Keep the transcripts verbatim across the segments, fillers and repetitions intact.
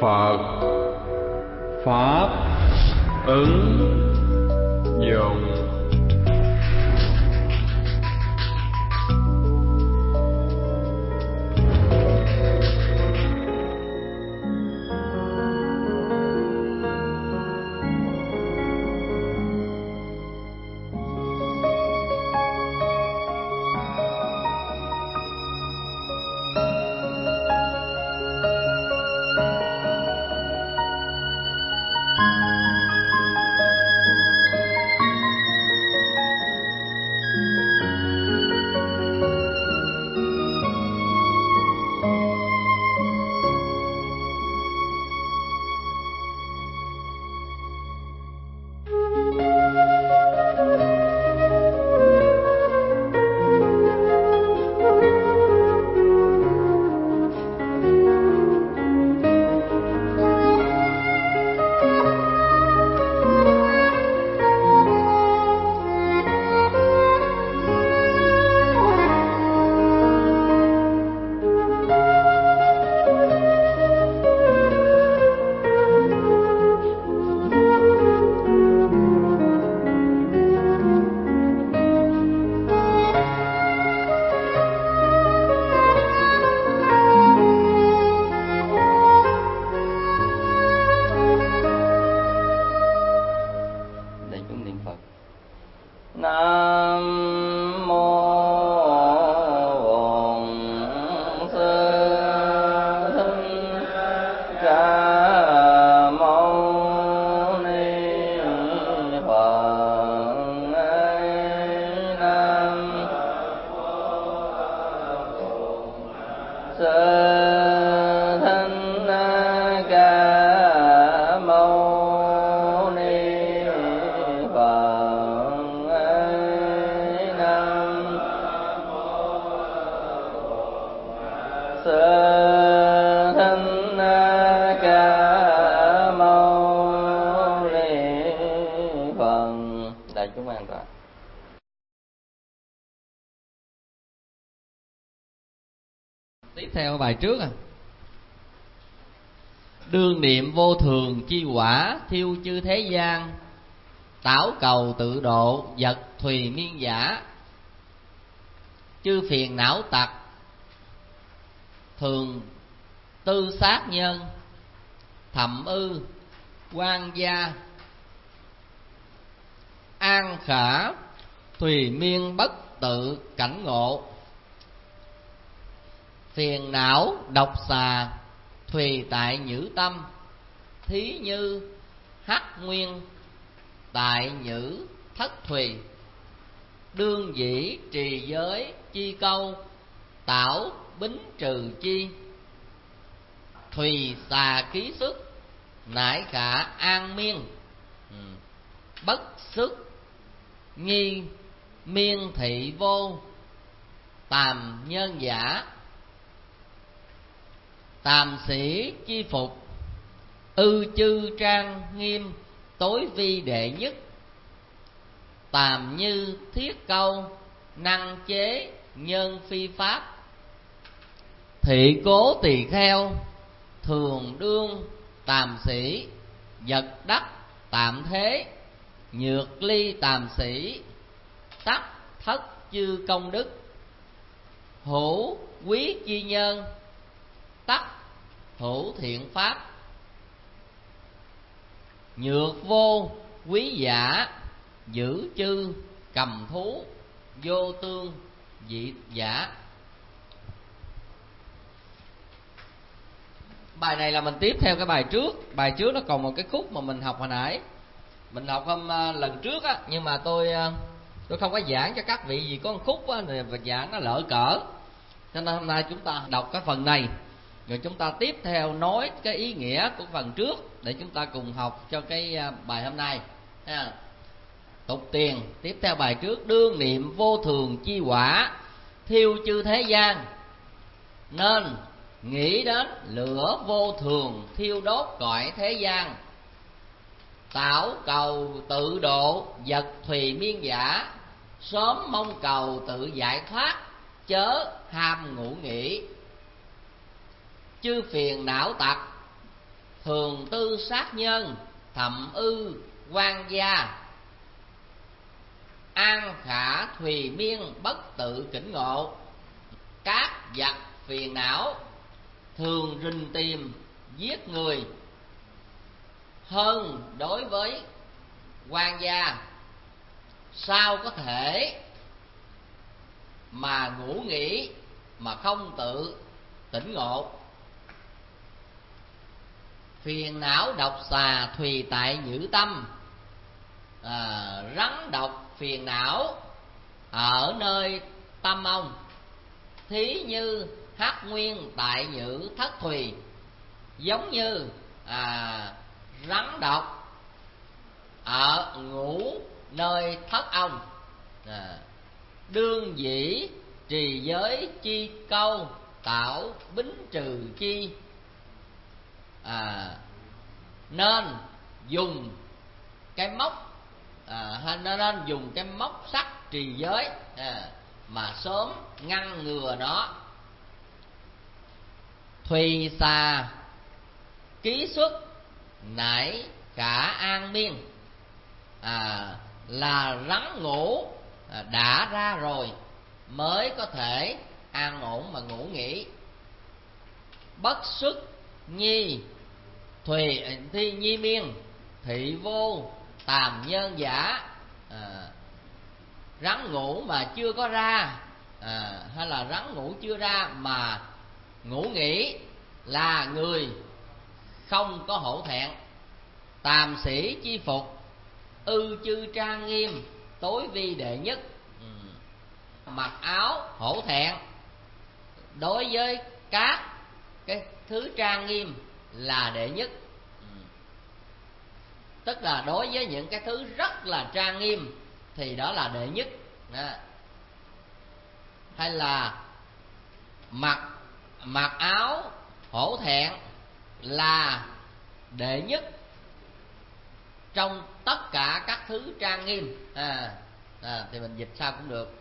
Phật Pháp ứng dụng. Tiếp theo bài trước à. Đương niệm vô thường chi quả, thiêu chư thế gian, tảo cầu tự độ, vật thùy miên giả. Chư phiền não tặc, thường tư sát nhân, thậm ư quan gia. An khả thùy miên bất tự cảnh ngộ, phiền não độc xà thùy tại nhữ tâm. Thí như hắc nguyên tại nhữ thất thùy, đương dĩ trì giới chi câu, tảo bính trừ chi. Thùy xà ký sức, nải khả an miên, bất sức nghi miên thị vô, tàm nhân giả. Tàm sĩ chi phục, ư chư trang nghiêm, tối vi đệ nhất. Tàm như thiết câu, năng chế nhân phi pháp. Thị cố tỳ kheo, thường đương tàm sĩ, vật đắc tạm thế. Nhược ly tàm sĩ, tắc thất chư công đức. Hữu quý chi nhân, tắc hữu thiện pháp. Nhược vô quý giả, giữ chư cầm thú, vô tương dị giả. Bài này là mình tiếp theo cái bài trước. Bài trước nó còn một cái khúc mà mình học hồi nãy, mình học hôm uh, lần trước á, nhưng mà tôi uh, tôi không có giảng cho các vị gì có một khúc á, và giảng nó lỡ cỡ, cho nên hôm nay chúng ta đọc cái phần này, rồi chúng ta tiếp theo nói cái ý nghĩa của phần trước để chúng ta cùng học cho cái uh, bài hôm nay. Ha. Tục tiền tiếp theo bài trước. Đương niệm vô thường chi quả, thiêu chư thế gian, nên nghĩ đến lửa vô thường thiêu đốt cõi thế gian. Tảo cầu tự độ, vật thùy miên giả, sớm mong cầu tự giải thoát, chớ ham ngủ nghỉ. Chư phiền não tặc, thường tư sát nhân, thậm ư quan gia. An khả thùy miên, bất tự tỉnh ngộ. Các giặc phiền não, thường rình tìm giết người. Hơn đối với quan gia, sao có thể mà ngủ nghỉ mà không tự tỉnh ngộ. Phiền não độc xà, thùy tại nhữ tâm. à, Rắn độc phiền não ở nơi tâm ông, thí như hắc nguyên tại nhữ thất thùy. Giống như à, rắn độc ở ngủ nơi thất ông. à, Đương dĩ trì giới chi câu, tạo bính trừ chi. à, Nên dùng cái móc à, hay nên dùng cái móc sắt trì giới à, mà sớm ngăn ngừa nó. Thùy xà ký xuất, nải cả an miên. à, Là rắn ngủ à, đã ra rồi mới có thể an ổn mà ngủ nghỉ. Bất xuất nhi, thùy thi nhi miên, thị vô tàm nhân giả. à, Rắn ngủ mà chưa có ra à, hay là rắn ngủ chưa ra mà ngủ nghỉ là người không có hổ thẹn. Tàm sĩ chi phục, ư chư trang nghiêm, tối vi đệ nhất. ừ. Mặc áo hổ thẹn đối với các cái thứ trang nghiêm là đệ nhất. ừ. Tức là đối với những cái thứ rất là trang nghiêm thì đó là đệ nhất. đó. Hay là mặc mặc áo hổ thẹn là đệ nhất trong tất cả các thứ trang nghiêm. à, à, Thì mình dịch sao cũng được.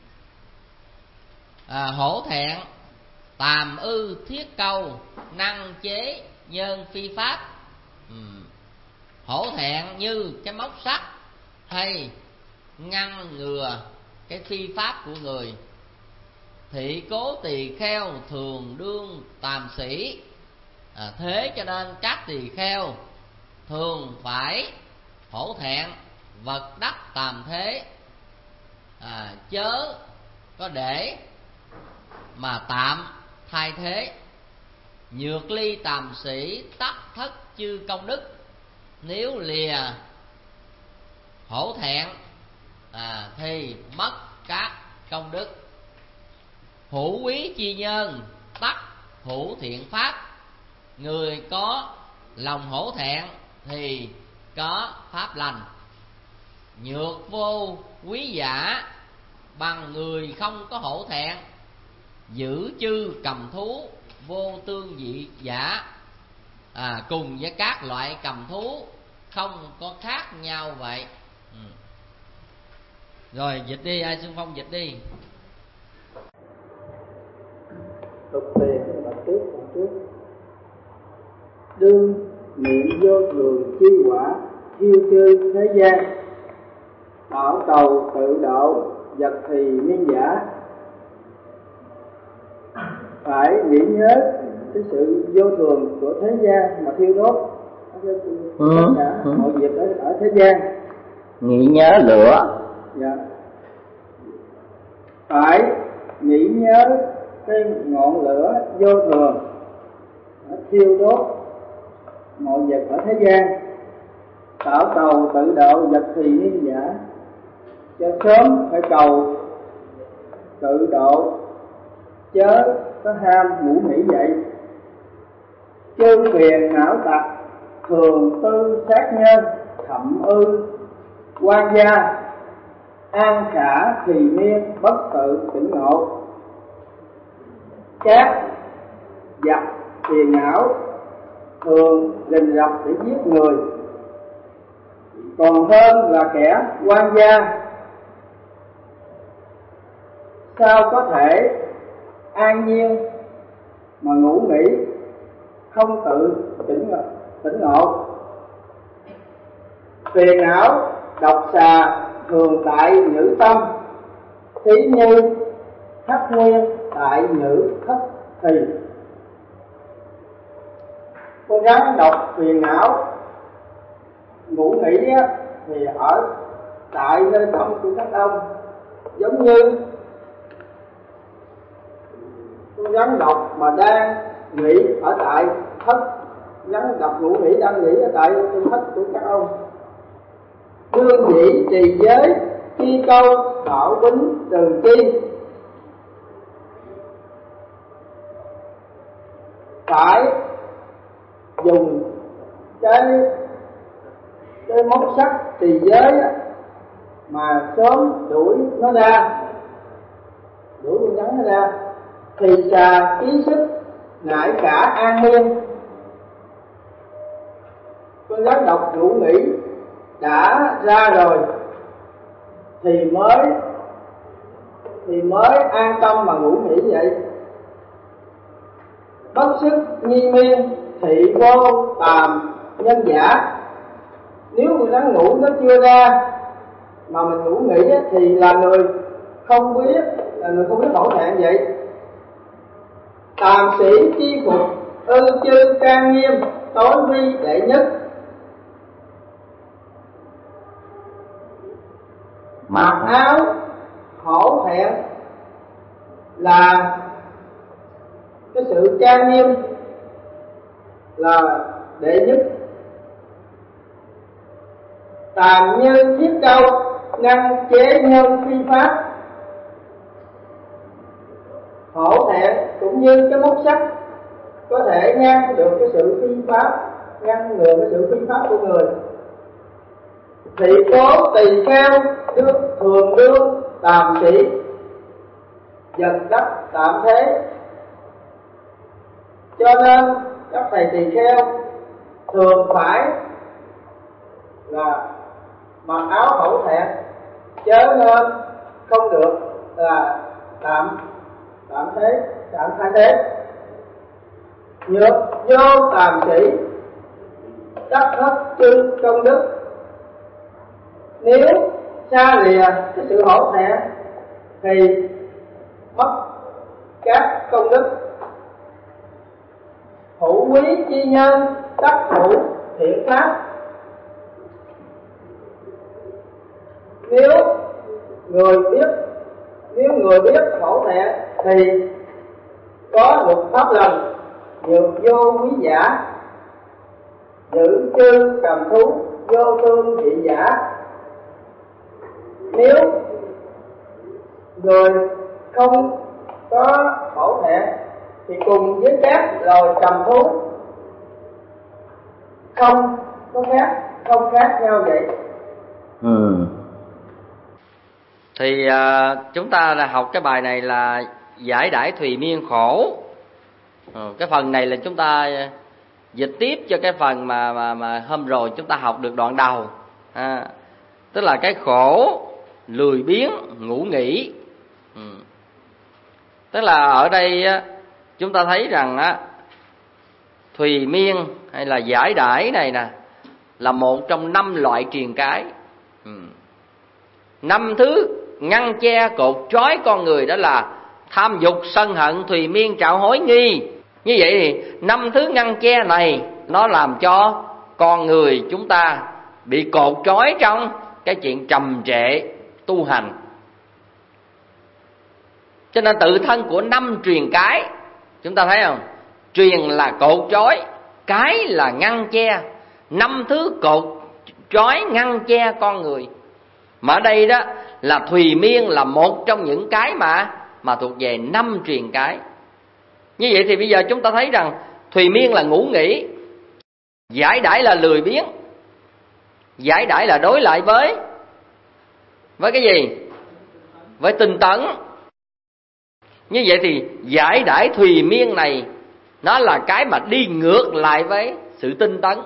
à, Hổ thẹn tàm ư thiết câu, năng chế nhân phi pháp. ừ. Hổ thẹn như cái móc sắt hay ngăn ngừa cái phi pháp của người. Thị cố tỳ kheo, thường đương tàm sĩ. à, Thế cho nên các tỳ kheo thường phải hổ thẹn vật đắc tàm thế. à, Chớ có để mà tạm thay thế. Nhược ly tàm sĩ, tắc thất chư công đức. Nếu lìa hổ thẹn à, thì mất các công đức. Hữu quý chi nhân, tắc hữu thiện pháp. Người có lòng hổ thẹn thì có pháp lành. Nhược vô quý giả, bằng người không có hổ thẹn. Giữ chư cầm thú, vô tương dị giả. à, Cùng với các loại cầm thú không có khác nhau vậy. ừ. Rồi dịch đi, ai xung phong dịch đi. Tục tiền và tiếp phần trước. Đương niệm vô thường chi quả, thiêu chư thế gian. Bảo cầu tự độ, vật thì miên giả. Phải nghĩ nhớ cái sự vô thường của thế gian mà thiêu đốt tất cả ừ, mọi việc ở, ở thế gian. Nghĩ nhớ lửa. Dạ. Phải nghĩ nhớ cái ngọn lửa vô thường thiêu đốt mọi vật ở thế gian. Tạo cầu tự độ, vật thì niên giả. Cho sớm phải cầu tự độ, chớ có ham ngủ nghỉ vậy. Chư phiền não tặc, thường tư sát nhân, thậm ư quan gia. An khả thì miên, bất tự tỉnh ngộ. Các giặc phiền não thường rình rập để giết người, còn hơn là kẻ quan gia. Sao có thể an nhiên mà ngủ nghỉ, không tự tỉnh tỉnh ngộ. Phiền não độc xà thường tại nhữ tâm, thí như hắc nguyên tại nhữ thất thì. Con rắn độc phiền não ngủ nghỉ thì ở tại nơi tâm của các ông, giống như con rắn độc mà đang nghỉ ở tại thất, rắn độc ngủ nghỉ đang nghỉ ở tại trong thất của các ông. Đương dĩ trì giới chi câu bảo bính từ chi, phải dùng cái cái móc sắt trì giới mà sớm đuổi nó ra, đuổi con rắn nó ra. Thì xà ký sức ngại cả an miên, con rắn độc ngủ nghỉ đã ra rồi thì mới thì mới an tâm mà ngủ nghỉ vậy. Bất sức nhi miên thị vô tàm nhân giả, nếu người rắn ngủ nó chưa ra mà mình ngủ nghỉ thì là người không biết, là người không biết hổ thẹn vậy. Tàm sĩ chi phục ư chư trang nghiêm, tối vi đệ nhất, mặc áo hổ thẹn là cái sự trang nghiêm là đệ nhất. Tàm như thiết câu ngăn chế nhân phi pháp, hổ thẹn cũng như cái móc sắt có thể ngăn được cái sự phi pháp, ngăn ngừa cái sự phi pháp của người. Thị cố tỳ kheo đương thường đương tàm sĩ, vật đắc tạm thế, cho nên các thầy tỳ kheo thường phải là mặc áo hổ thẹn, chớ nên không được là tạm tạm thế, tạm thay thế. Nhược vô tàm sĩ đắc hết chư công đức, nếu xa lìa cái sự hổ thẹn thì mất các công đức. Hữu quý chi nhân đắc hữu thiện pháp, nếu người biết nếu người biết hổ thẹn thì có luật pháp lành. Nhược vô quý giả giữ chư cầm thú, vô tương dị giả, nếu người không có hổ thẹn thì cùng với các loài cầm thú không có khác, không khác nhau vậy. Ừ. Thì à, chúng ta là học cái bài này là giải đãi thùy miên khổ. Ừ, cái phần này là chúng ta dịch tiếp cho cái phần mà mà mà hôm rồi chúng ta học được đoạn đầu. À, tức là cái khổ lười biếng ngủ nghỉ. Ừ. Tức là ở đây chúng ta thấy rằng á, thùy miên hay là giải đãi này nè là một trong năm loại triền cái. Ừ. Năm thứ ngăn che cột trói con người đó là tham dục, sân hận, thùy miên, trạo hối, nghi. Như vậy thì năm thứ ngăn che này nó làm cho con người chúng ta bị cột trói trong cái chuyện trầm trệ tu hành. Cho nên tự thân của năm truyền cái, chúng ta thấy không? Truyền là cột trói, cái là ngăn che. Năm thứ cột trói ngăn che con người. Mà ở đây đó là thùy miên là một trong những cái mà mà thuộc về năm truyền cái. Như vậy thì bây giờ chúng ta thấy rằng thùy miên là ngủ nghỉ, giải đãi là lười biếng. Giải đãi là đối lại với với cái gì? Với tinh tấn. Như vậy thì giải đãi thùy miên này nó là cái mà đi ngược lại với sự tinh tấn.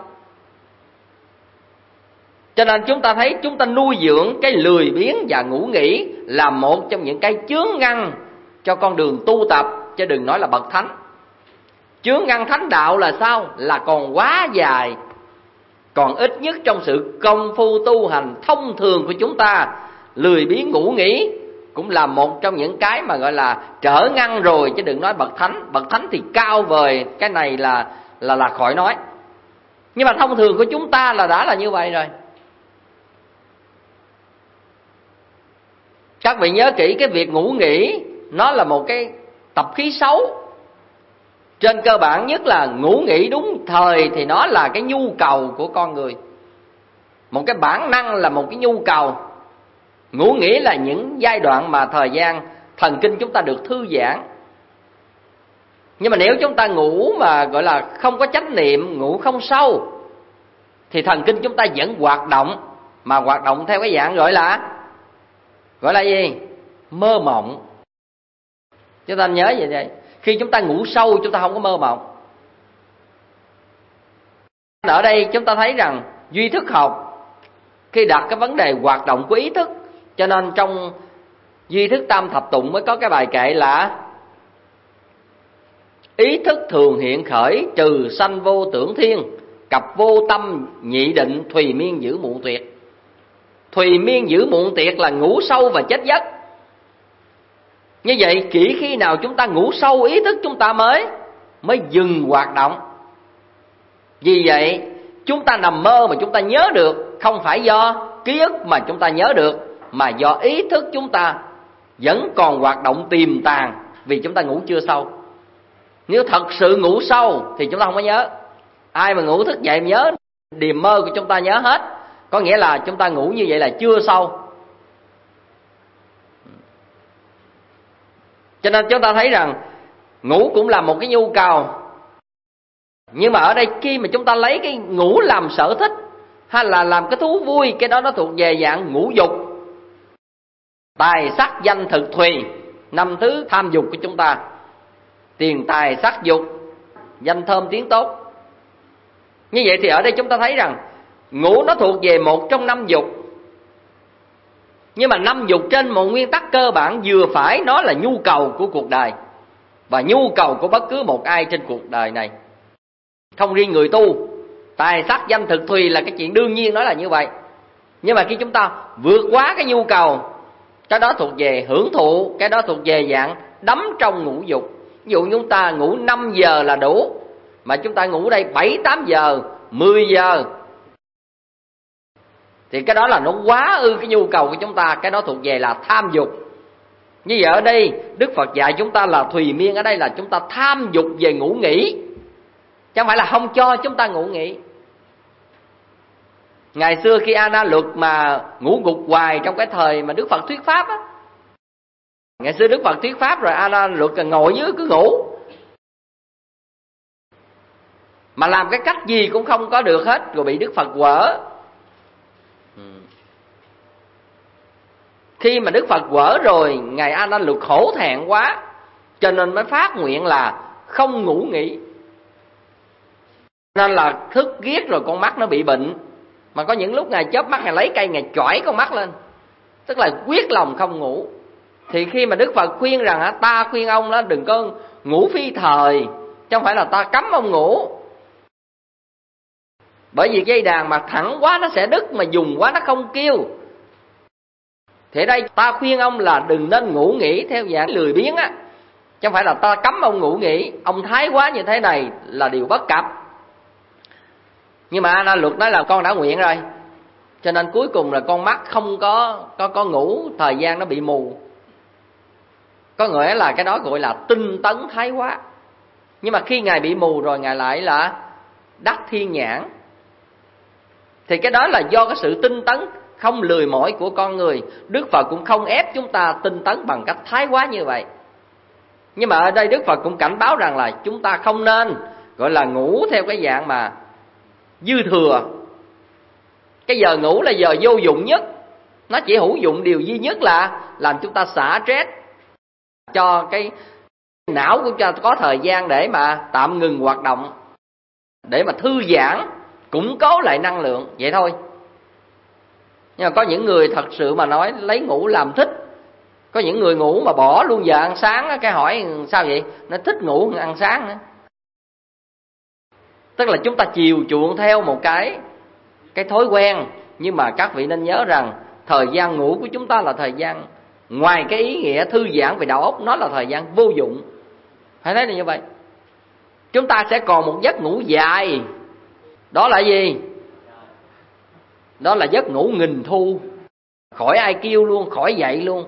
Cho nên chúng ta thấy chúng ta nuôi dưỡng cái lười biếng và ngủ nghỉ là một trong những cái chướng ngăn cho con đường tu tập, chứ đừng nói là bậc thánh. Chướng ngăn thánh đạo là sao? Là còn quá dài Còn ít nhất trong sự công phu tu hành thông thường của chúng ta, lười biếng ngủ nghỉ cũng là một trong những cái mà gọi là trở ngăn rồi, chứ đừng nói bậc thánh. Bậc thánh thì cao vời, cái này là là là khỏi nói. Nhưng mà thông thường của chúng ta là đã là như vậy rồi. Các vị nhớ kỹ, cái việc ngủ nghỉ nó là một cái tập khí xấu. Trên cơ bản nhất là ngủ nghỉ đúng thời thì nó là cái nhu cầu của con người. Một cái bản năng là một cái nhu cầu. Ngủ nghỉ là những giai đoạn mà thời gian thần kinh chúng ta được thư giãn. Nhưng mà nếu chúng ta ngủ mà gọi là không có chánh niệm, ngủ không sâu, thì thần kinh chúng ta vẫn hoạt động. Mà hoạt động theo cái dạng gọi là Gọi là gì? Mơ mộng. Chúng ta nhớ vậy vậy. Khi chúng ta ngủ sâu chúng ta không có mơ mộng. Ở đây chúng ta thấy rằng duy thức học khi đặt cái vấn đề hoạt động của ý thức, cho nên trong duy thức tam thập tụng mới có cái bài kệ là ý thức thường hiện khởi, trừ sanh vô tưởng thiên, cặp vô tâm nhị định, thùy miên giữ muộn tuyệt. Thùy miên giữ muộn tuyệt là ngủ sâu và chết giấc. Như vậy chỉ khi nào chúng ta ngủ sâu, ý thức chúng ta mới mới dừng hoạt động. Vì vậy chúng ta nằm mơ mà chúng ta nhớ được, không phải do ký ức mà chúng ta nhớ được, mà do ý thức chúng ta vẫn còn hoạt động tiềm tàng, vì chúng ta ngủ chưa sâu. Nếu thật sự ngủ sâu thì chúng ta không có nhớ. Ai mà ngủ thức dậy nhớ, điềm mơ của chúng ta nhớ hết, có nghĩa là chúng ta ngủ như vậy là chưa sâu. Cho nên chúng ta thấy rằng ngủ cũng là một cái nhu cầu. Nhưng mà ở đây khi mà chúng ta lấy cái ngủ làm sở thích hay là làm cái thú vui, cái đó nó thuộc về dạng ngũ dục. Tài sắc danh thực thùy, năm thứ tham dục của chúng ta: tiền tài sắc dục, danh thơm tiếng tốt. Như vậy thì ở đây chúng ta thấy rằng ngủ nó thuộc về một trong năm dục. Nhưng mà năm dục trên một nguyên tắc cơ bản vừa phải, nó là nhu cầu của cuộc đời và nhu cầu của bất cứ một ai trên cuộc đời này, không riêng người tu. Tài sắc danh thực thùy là cái chuyện đương nhiên, nó là như vậy. Nhưng mà khi chúng ta vượt quá cái nhu cầu, cái đó thuộc về hưởng thụ, cái đó thuộc về dạng đắm trong ngũ dục. Ví dụ chúng ta ngủ năm giờ là đủ, mà chúng ta ngủ đây bảy, tám giờ, mười giờ, thì cái đó là nó quá ư cái nhu cầu của chúng ta, cái đó thuộc về là tham dục. Như vậy ở đây Đức Phật dạy chúng ta là thùy miên, ở đây là chúng ta tham dục về ngủ nghỉ, chứ không phải là không cho chúng ta ngủ nghỉ. Ngày xưa khi A Na Luật mà ngủ gục hoài trong cái thời mà Đức Phật thuyết pháp á, ngày xưa Đức Phật thuyết pháp rồi A Na Luật ngồi dưới cứ ngủ, mà làm cái cách gì cũng không có được hết, rồi bị Đức Phật quở. Khi mà Đức Phật quở rồi, ngài A Na Luật khổ thẹn quá, cho nên mới phát nguyện là không ngủ nghỉ. Nên là thức giết rồi con mắt nó bị bệnh, mà có những lúc ngài chớp mắt, ngài lấy cây ngài chỏi con mắt lên, tức là quyết lòng không ngủ. Thì khi mà Đức Phật khuyên rằng ta khuyên ông đó đừng có ngủ phi thời, chứ không phải là ta cấm ông ngủ. Bởi vì dây đàn mà thẳng quá nó sẽ đứt, mà dùng quá nó không kêu. Thì ở đây ta khuyên ông là đừng nên ngủ nghỉ theo dạng lười biếng á, chứ không phải là ta cấm ông ngủ nghỉ. Ông thái quá như thế này là điều bất cập. Nhưng mà A Na Luật nói là con đã nguyện rồi, cho nên cuối cùng là con mắt không có có có ngủ, thời gian nó bị mù. Có nghĩa là cái đó gọi là tinh tấn thái quá. Nhưng mà khi ngài bị mù rồi, ngài lại là đắc thiên nhãn. Thì cái đó là do cái sự tinh tấn không lười mỏi của con người. Đức Phật cũng không ép chúng ta tinh tấn bằng cách thái quá như vậy. Nhưng mà ở đây Đức Phật cũng cảnh báo rằng là chúng ta không nên gọi là ngủ theo cái dạng mà dư thừa. Cái giờ ngủ là giờ vô dụng nhất, nó chỉ hữu dụng điều duy nhất là làm chúng ta xả stress, cho cái não của chúng ta có thời gian để mà tạm ngừng hoạt động, để mà thư giãn, củng cố lại năng lượng, vậy thôi. Nhưng mà có những người thật sự mà nói lấy ngủ làm thích. Có những người ngủ mà bỏ luôn giờ ăn sáng, cái hỏi sao vậy? Nó thích ngủ hơn ăn sáng nữa. Tức là chúng ta chiều chuộng theo một cái cái thói quen. Nhưng mà các vị nên nhớ rằng thời gian ngủ của chúng ta là thời gian, ngoài cái ý nghĩa thư giãn về đầu óc, nó là thời gian vô dụng. Hãy thấy là như vậy. Chúng ta sẽ còn một giấc ngủ dài. Đó là gì? Đó là giấc ngủ nghìn thu, khỏi ai kêu luôn, khỏi dậy luôn.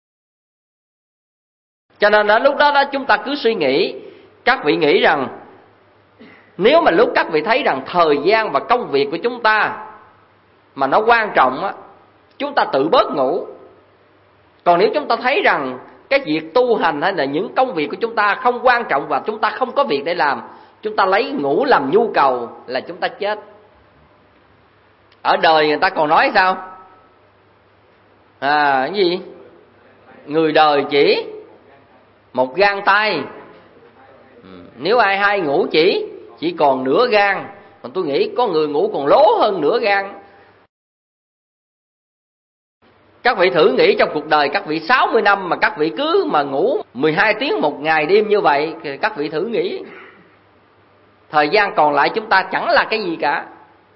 Cho nên ở lúc đó, đó chúng ta cứ suy nghĩ. Các vị nghĩ rằng nếu mà lúc các vị thấy rằng thời gian và công việc của chúng ta mà nó quan trọng á, chúng ta tự bớt ngủ. Còn nếu chúng ta thấy rằng cái việc tu hành hay là những công việc của chúng ta không quan trọng và chúng ta không có việc để làm, chúng ta lấy ngủ làm nhu cầu, là chúng ta chết. Ở đời người ta còn nói sao? À, cái gì? Người đời chỉ một gang tay. Nếu ai hay ngủ chỉ Chỉ còn nửa gan. Còn tôi nghĩ có người ngủ còn lố hơn nửa gan. Các vị thử nghĩ trong cuộc đời các vị sáu mươi năm mà các vị cứ mà ngủ mười hai tiếng một ngày đêm như vậy, thì các vị thử nghĩ thời gian còn lại chúng ta chẳng là cái gì cả.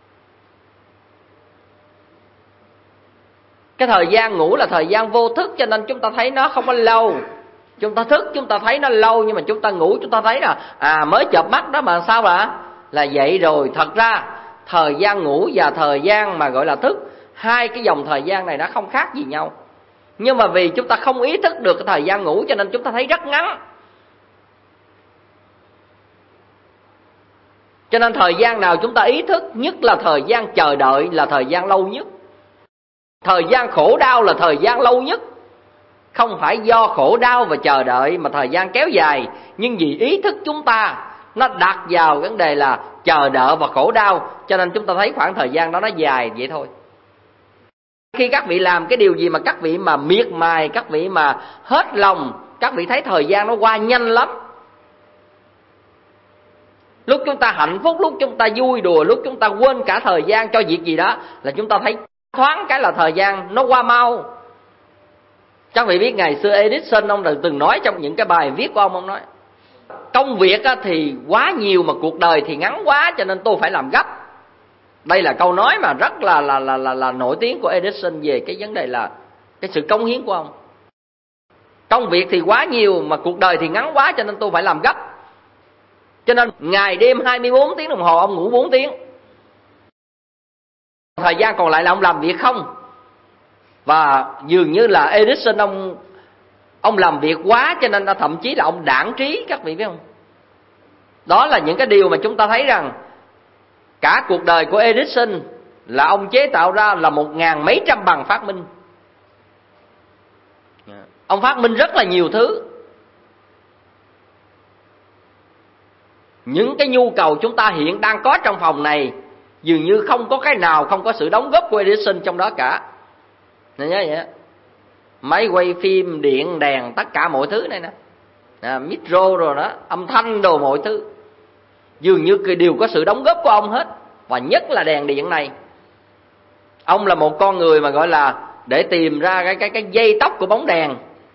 Cái thời gian ngủ là thời gian vô thức, cho nên chúng ta thấy nó không có lâu. Chúng ta thức chúng ta thấy nó lâu, nhưng mà chúng ta ngủ chúng ta thấy là à mới chợp mắt đó mà sao là là vậy rồi. Thật ra thời gian ngủ và thời gian mà gọi là thức, hai cái dòng thời gian này nó không khác gì nhau. Nhưng mà vì chúng ta không ý thức được cái thời gian ngủ cho nên chúng ta thấy rất ngắn. Cho nên thời gian nào chúng ta ý thức nhất là thời gian chờ đợi, là thời gian lâu nhất. Thời gian khổ đau là thời gian lâu nhất. Không phải do khổ đau và chờ đợi mà thời gian kéo dài, nhưng vì ý thức chúng ta nó đặt vào vấn đề là chờ đợi và khổ đau, cho nên chúng ta thấy khoảng thời gian đó nó dài vậy thôi. Khi các vị làm cái điều gì mà các vị mà miệt mài, các vị mà hết lòng, các vị thấy thời gian nó qua nhanh lắm. Lúc chúng ta hạnh phúc, lúc chúng ta vui đùa, lúc chúng ta quên cả thời gian cho việc gì đó, là chúng ta thấy thoáng cái là thời gian nó qua mau. Các vị biết ngày xưa Edison ông từng nói trong những cái bài viết của ông, ông nói công việc thì quá nhiều mà cuộc đời thì ngắn quá, cho nên tôi phải làm gấp. Đây là câu nói mà rất là là là là, là nổi tiếng của Edison về cái vấn đề là cái sự cống hiến của ông. Công việc thì quá nhiều mà cuộc đời thì ngắn quá, cho nên tôi phải làm gấp. Cho nên ngày đêm hai mươi bốn tiếng đồng hồ ông ngủ bốn tiếng. Thời gian còn lại là ông làm việc không. Và dường như là Edison ông ông làm việc quá, cho nên thậm chí là ông đãng trí, các vị biết không? Đó là những cái điều mà chúng ta thấy rằng cả cuộc đời của Edison là ông chế tạo ra là một ngàn mấy trăm bằng phát minh. Ông phát minh rất là nhiều thứ. Những cái nhu cầu chúng ta hiện đang có trong phòng này, dường như không có cái nào không có sự đóng góp của Edison trong đó cả. Nên nhớ vậy đó. Máy quay phim, điện, đèn, tất cả mọi thứ này nè, à, micro rồi đó, âm thanh đồ mọi thứ, dường như đều có sự đóng góp của ông hết. Và nhất là đèn điện này, ông là một con người mà gọi là để tìm ra cái cái cái dây tóc của bóng đèn,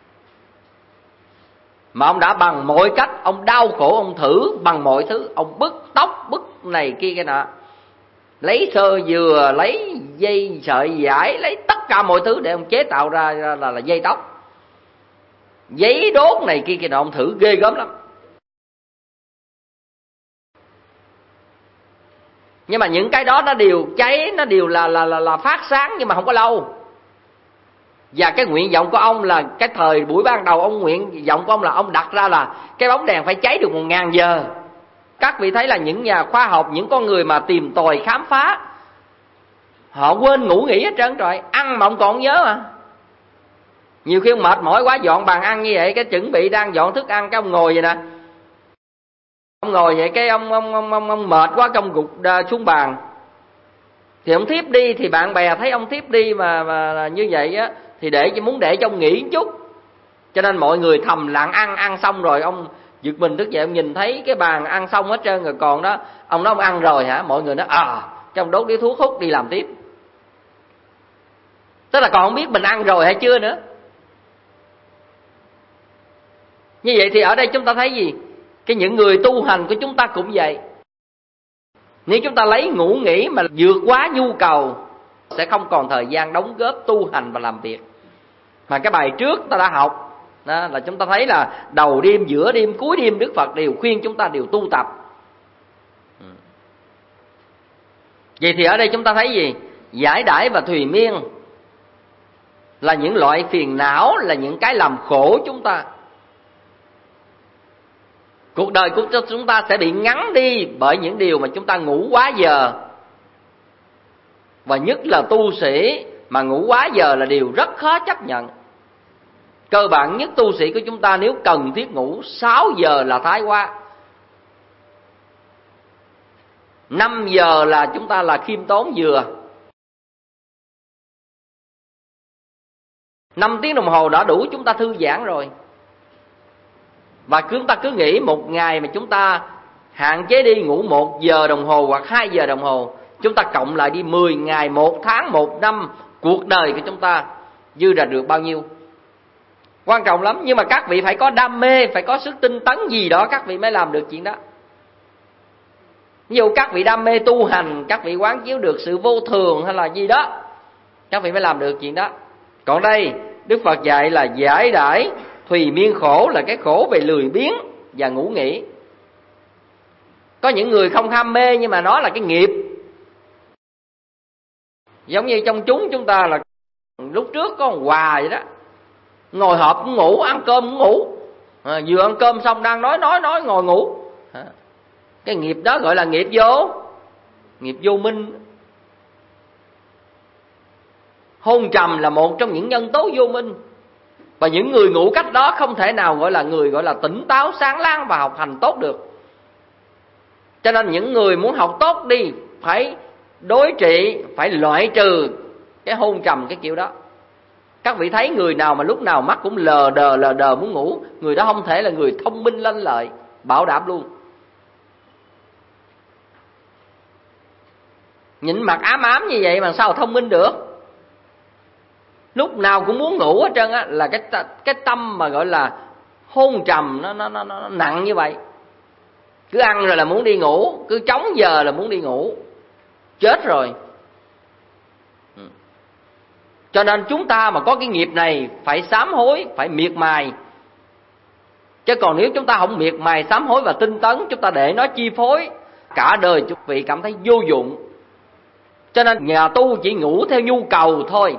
mà ông đã bằng mọi cách, ông đau khổ, ông thử bằng mọi thứ, ông bứt tóc, bứt này kia cái nọ, lấy sơ dừa, lấy dây sợi vải, lấy tất cả mọi thứ để ông chế tạo ra là, là, là dây tóc. Giấy đốt này kia kia nọ, ông thử ghê gớm lắm. Nhưng mà những cái đó nó đều cháy, nó đều là là là, là phát sáng, nhưng mà không có lâu. Và cái nguyện vọng của ông là cái thời buổi ban đầu, ông nguyện vọng của ông là ông đặt ra là cái bóng đèn phải cháy được một ngàn giờ. Các vị thấy là những nhà khoa học, những con người mà tìm tòi khám phá, họ quên ngủ nghỉ hết trơn rồi. Ăn mà ông còn nhớ mà. Nhiều khi ông mệt mỏi quá dọn bàn ăn như vậy, cái chuẩn bị đang dọn thức ăn, cái ông ngồi vậy nè, ông ngồi vậy cái ông ông ông ông, ông mệt quá, ông gục xuống bàn, thì ông thiếp đi. Thì bạn bè thấy ông thiếp đi mà, mà như vậy á, thì để muốn để cho ông nghỉ một chút, cho nên mọi người thầm lặng ăn. Ăn xong rồi ông giật mình thức dậy, ông nhìn thấy cái bàn ăn xong hết trơn rồi, còn đó ông nói ông ăn rồi hả? Mọi người nói à, cái ông đốt điếu thuốc hút đi làm tiếp. Tức là còn không biết mình ăn rồi hay chưa nữa. Như vậy thì ở đây chúng ta thấy gì? Cái những người tu hành của chúng ta cũng vậy. Nếu chúng ta lấy ngủ nghỉ mà vượt quá nhu cầu, sẽ không còn thời gian đóng góp tu hành và làm việc. Mà cái bài trước ta đã học đó, là chúng ta thấy là đầu đêm, giữa đêm, cuối đêm Đức Phật đều khuyên chúng ta đều tu tập. Vậy thì ở đây chúng ta thấy gì? Giải đãi và thùy miên là những loại phiền não, là những cái làm khổ chúng ta. Cuộc đời của chúng ta sẽ bị ngắn đi bởi những điều mà chúng ta ngủ quá giờ. Và nhất là tu sĩ mà ngủ quá giờ là điều rất khó chấp nhận. Cơ bản nhất tu sĩ của chúng ta nếu cần thiết ngủ sáu giờ là thái quá, năm giờ là chúng ta là khiêm tốn vừa. Năm tiếng đồng hồ đã đủ chúng ta thư giãn rồi. Và chúng ta cứ nghĩ một ngày mà chúng ta hạn chế đi ngủ một giờ đồng hồ hoặc hai giờ đồng hồ, chúng ta cộng lại đi mười ngày, một tháng, một năm, cuộc đời của chúng ta dư ra được bao nhiêu? Quan trọng lắm. Nhưng mà các vị phải có đam mê, phải có sức tinh tấn gì đó các vị mới làm được chuyện đó. Ví dụ các vị đam mê tu hành, các vị quán chiếu được sự vô thường hay là gì đó, các vị mới làm được chuyện đó. Còn đây Đức Phật dạy là giải đãi thùy miên khổ, là cái khổ về lười biếng và ngủ nghỉ. Có những người không ham mê nhưng mà nó là cái nghiệp. Giống như trong chúng chúng ta là lúc trước có một Hòa vậy đó, ngồi họp cũng ngủ, ăn cơm cũng ngủ, à, vừa ăn cơm xong đang nói nói nói ngồi ngủ. à, Cái nghiệp đó gọi là nghiệp vô Nghiệp vô minh. Hôn trầm là một trong những nhân tố vô minh. Và những người ngủ cách đó không thể nào gọi là người gọi là tỉnh táo, sáng láng và học hành tốt được. Cho nên những người muốn học tốt đi phải đối trị, phải loại trừ cái hôn trầm cái kiểu đó. Các vị thấy người nào mà lúc nào mắt cũng lờ đờ lờ đờ muốn ngủ, người đó không thể là người thông minh lanh lợi, bảo đảm luôn. Nhìn mặt ám ám như vậy mà sao thông minh được? Lúc nào cũng muốn ngủ hết trơn á, là cái cái tâm mà gọi là hôn trầm nó nó nó nó nặng như vậy. Cứ ăn rồi là muốn đi ngủ, cứ trống giờ là muốn đi ngủ. Chết rồi. Cho nên chúng ta mà có cái nghiệp này phải sám hối, phải miệt mài. Chứ còn nếu chúng ta không miệt mài sám hối và tinh tấn, chúng ta để nó chi phối cả đời, chúng vị cảm thấy vô dụng. Cho nên nhà tu chỉ ngủ theo nhu cầu thôi.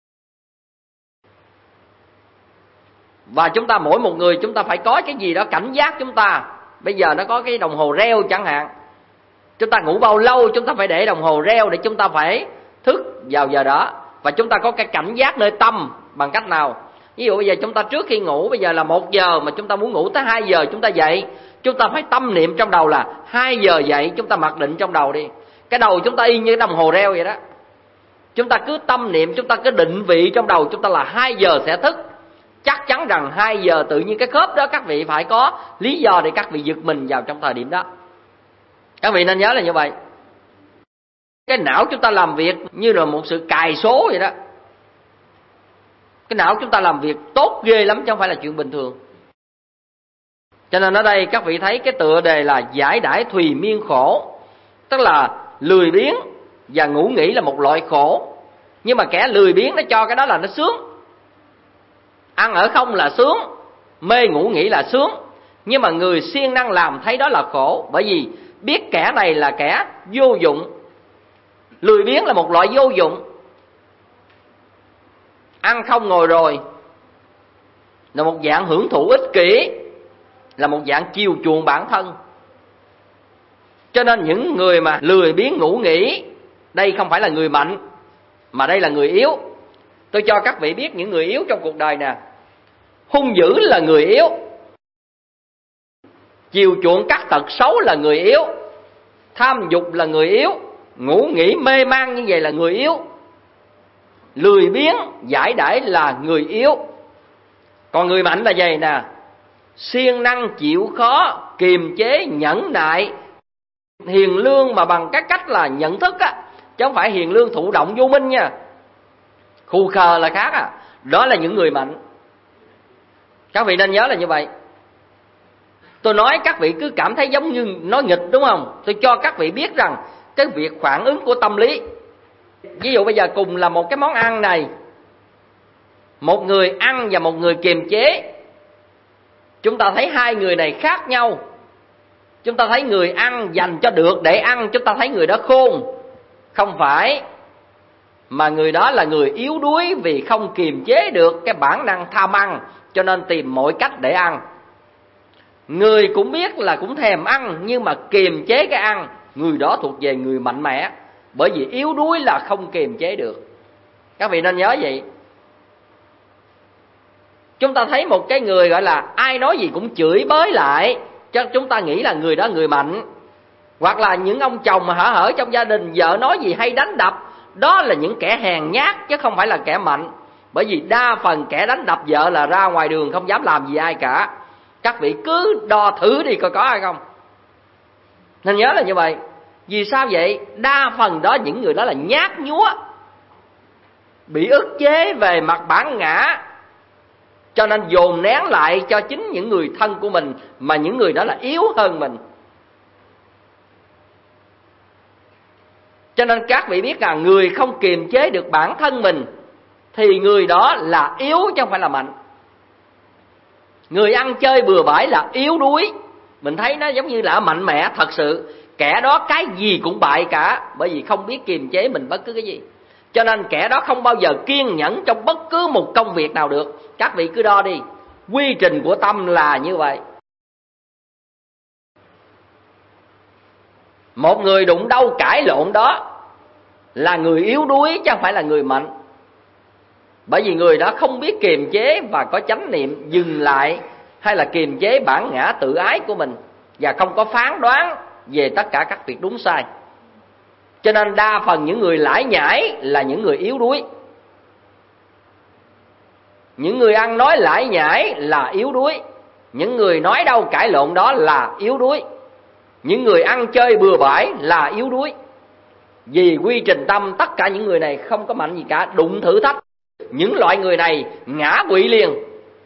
Và chúng ta mỗi một người chúng ta phải có cái gì đó cảnh giác chúng ta. Bây giờ nó có cái đồng hồ reo chẳng hạn, chúng ta ngủ bao lâu chúng ta phải để đồng hồ reo để chúng ta phải thức vào giờ đó. Và chúng ta có cái cảnh giác nơi tâm bằng cách nào? Ví dụ bây giờ chúng ta trước khi ngủ, bây giờ là một giờ mà chúng ta muốn ngủ tới hai giờ chúng ta dậy, chúng ta phải tâm niệm trong đầu là hai giờ dậy. Chúng ta mặc định trong đầu đi, cái đầu chúng ta y như đồng hồ reo vậy đó. Chúng ta cứ tâm niệm, chúng ta cứ định vị trong đầu chúng ta là hai giờ sẽ thức. Chắc chắn rằng hai giờ tự nhiên cái khớp đó các vị phải có lý do để các vị giật mình vào trong thời điểm đó. Các vị nên nhớ là như vậy. Cái não chúng ta làm việc như là một sự cài số vậy đó. Cái não chúng ta làm việc tốt ghê lắm chứ không phải là chuyện bình thường. Cho nên ở đây các vị thấy cái tựa đề là giải đãi thùy miên khổ. Tức là lười biếng và ngủ nghỉ là một loại khổ. Nhưng mà kẻ lười biếng nó cho cái đó là nó sướng. Ăn ở không là sướng, mê ngủ nghỉ là sướng. Nhưng mà người siêng năng làm thấy đó là khổ. Bởi vì biết kẻ này là kẻ vô dụng. Lười biếng là một loại vô dụng. Ăn không ngồi rồi là một dạng hưởng thụ ích kỷ, là một dạng chiều chuộng bản thân. Cho nên những người mà lười biếng ngủ nghỉ, đây không phải là người mạnh, mà đây là người yếu. Tôi cho các vị biết những người yếu trong cuộc đời nè. Hung dữ là người yếu, chiều chuộng các tật xấu là người yếu, tham dục là người yếu, ngủ nghỉ mê man như vậy là người yếu, lười biếng giải đãi là người yếu. Còn người mạnh là gì nè? Siêng năng chịu khó, kiềm chế, nhẫn nại, hiền lương mà bằng cái cách là nhận thức á, chứ không phải hiền lương thụ động vô minh nha. Khù khờ là khác à. Đó là những người mạnh. Các vị nên nhớ là như vậy. Tôi nói các vị cứ cảm thấy giống như nói nghịch đúng không? Tôi cho các vị biết rằng cái việc phản ứng của tâm lý. Ví dụ bây giờ cùng là một cái món ăn này, một người ăn và một người kiềm chế, chúng ta thấy hai người này khác nhau. Chúng ta thấy người ăn dành cho được để ăn, chúng ta thấy người đó khôn. Không phải, mà người đó là người yếu đuối vì không kiềm chế được cái bản năng tham ăn, cho nên tìm mọi cách để ăn. Người cũng biết là cũng thèm ăn, nhưng mà kiềm chế cái ăn, người đó thuộc về người mạnh mẽ, bởi vì yếu đuối là không kiềm chế được. Các vị nên nhớ vậy. Chúng ta thấy một cái người gọi là ai nói gì cũng chửi bới lại, cho chúng ta nghĩ là người đó người mạnh. Hoặc là những ông chồng mà hở hở trong gia đình, vợ nói gì hay đánh đập, đó là những kẻ hèn nhát chứ không phải là kẻ mạnh. Bởi vì đa phần kẻ đánh đập vợ là ra ngoài đường không dám làm gì ai cả. Các vị cứ đo thử đi coi có hay không. Nên nhớ là như vậy. Vì sao vậy? Đa phần đó những người đó là nhát nhúa, bị ức chế về mặt bản ngã, cho nên dồn nén lại cho chính những người thân của mình, mà những người đó là yếu hơn mình. Cho nên các vị biết là người không kiềm chế được bản thân mình thì người đó là yếu chứ không phải là mạnh. Người ăn chơi bừa bãi là yếu đuối. Mình thấy nó giống như là mạnh mẽ. Thật sự kẻ đó cái gì cũng bại cả, bởi vì không biết kiềm chế mình bất cứ cái gì. Cho nên kẻ đó không bao giờ kiên nhẫn trong bất cứ một công việc nào được. Các vị cứ đo đi. Quy trình của tâm là như vậy. Một người đụng đâu cãi lộn đó là người yếu đuối chứ không phải là người mạnh. Bởi vì người đó không biết kiềm chế và có chánh niệm dừng lại, hay là kiềm chế bản ngã tự ái của mình, và không có phán đoán về tất cả các việc đúng sai. Cho nên đa phần những người lải nhải là những người yếu đuối. Những người ăn nói lải nhải là yếu đuối. Những người nói đâu cãi lộn đó là yếu đuối. Những người ăn chơi bừa bãi là yếu đuối. Vì quy trình tâm tất cả những người này không có mạnh gì cả. Đụng thử thách, những loại người này ngã quỵ liền.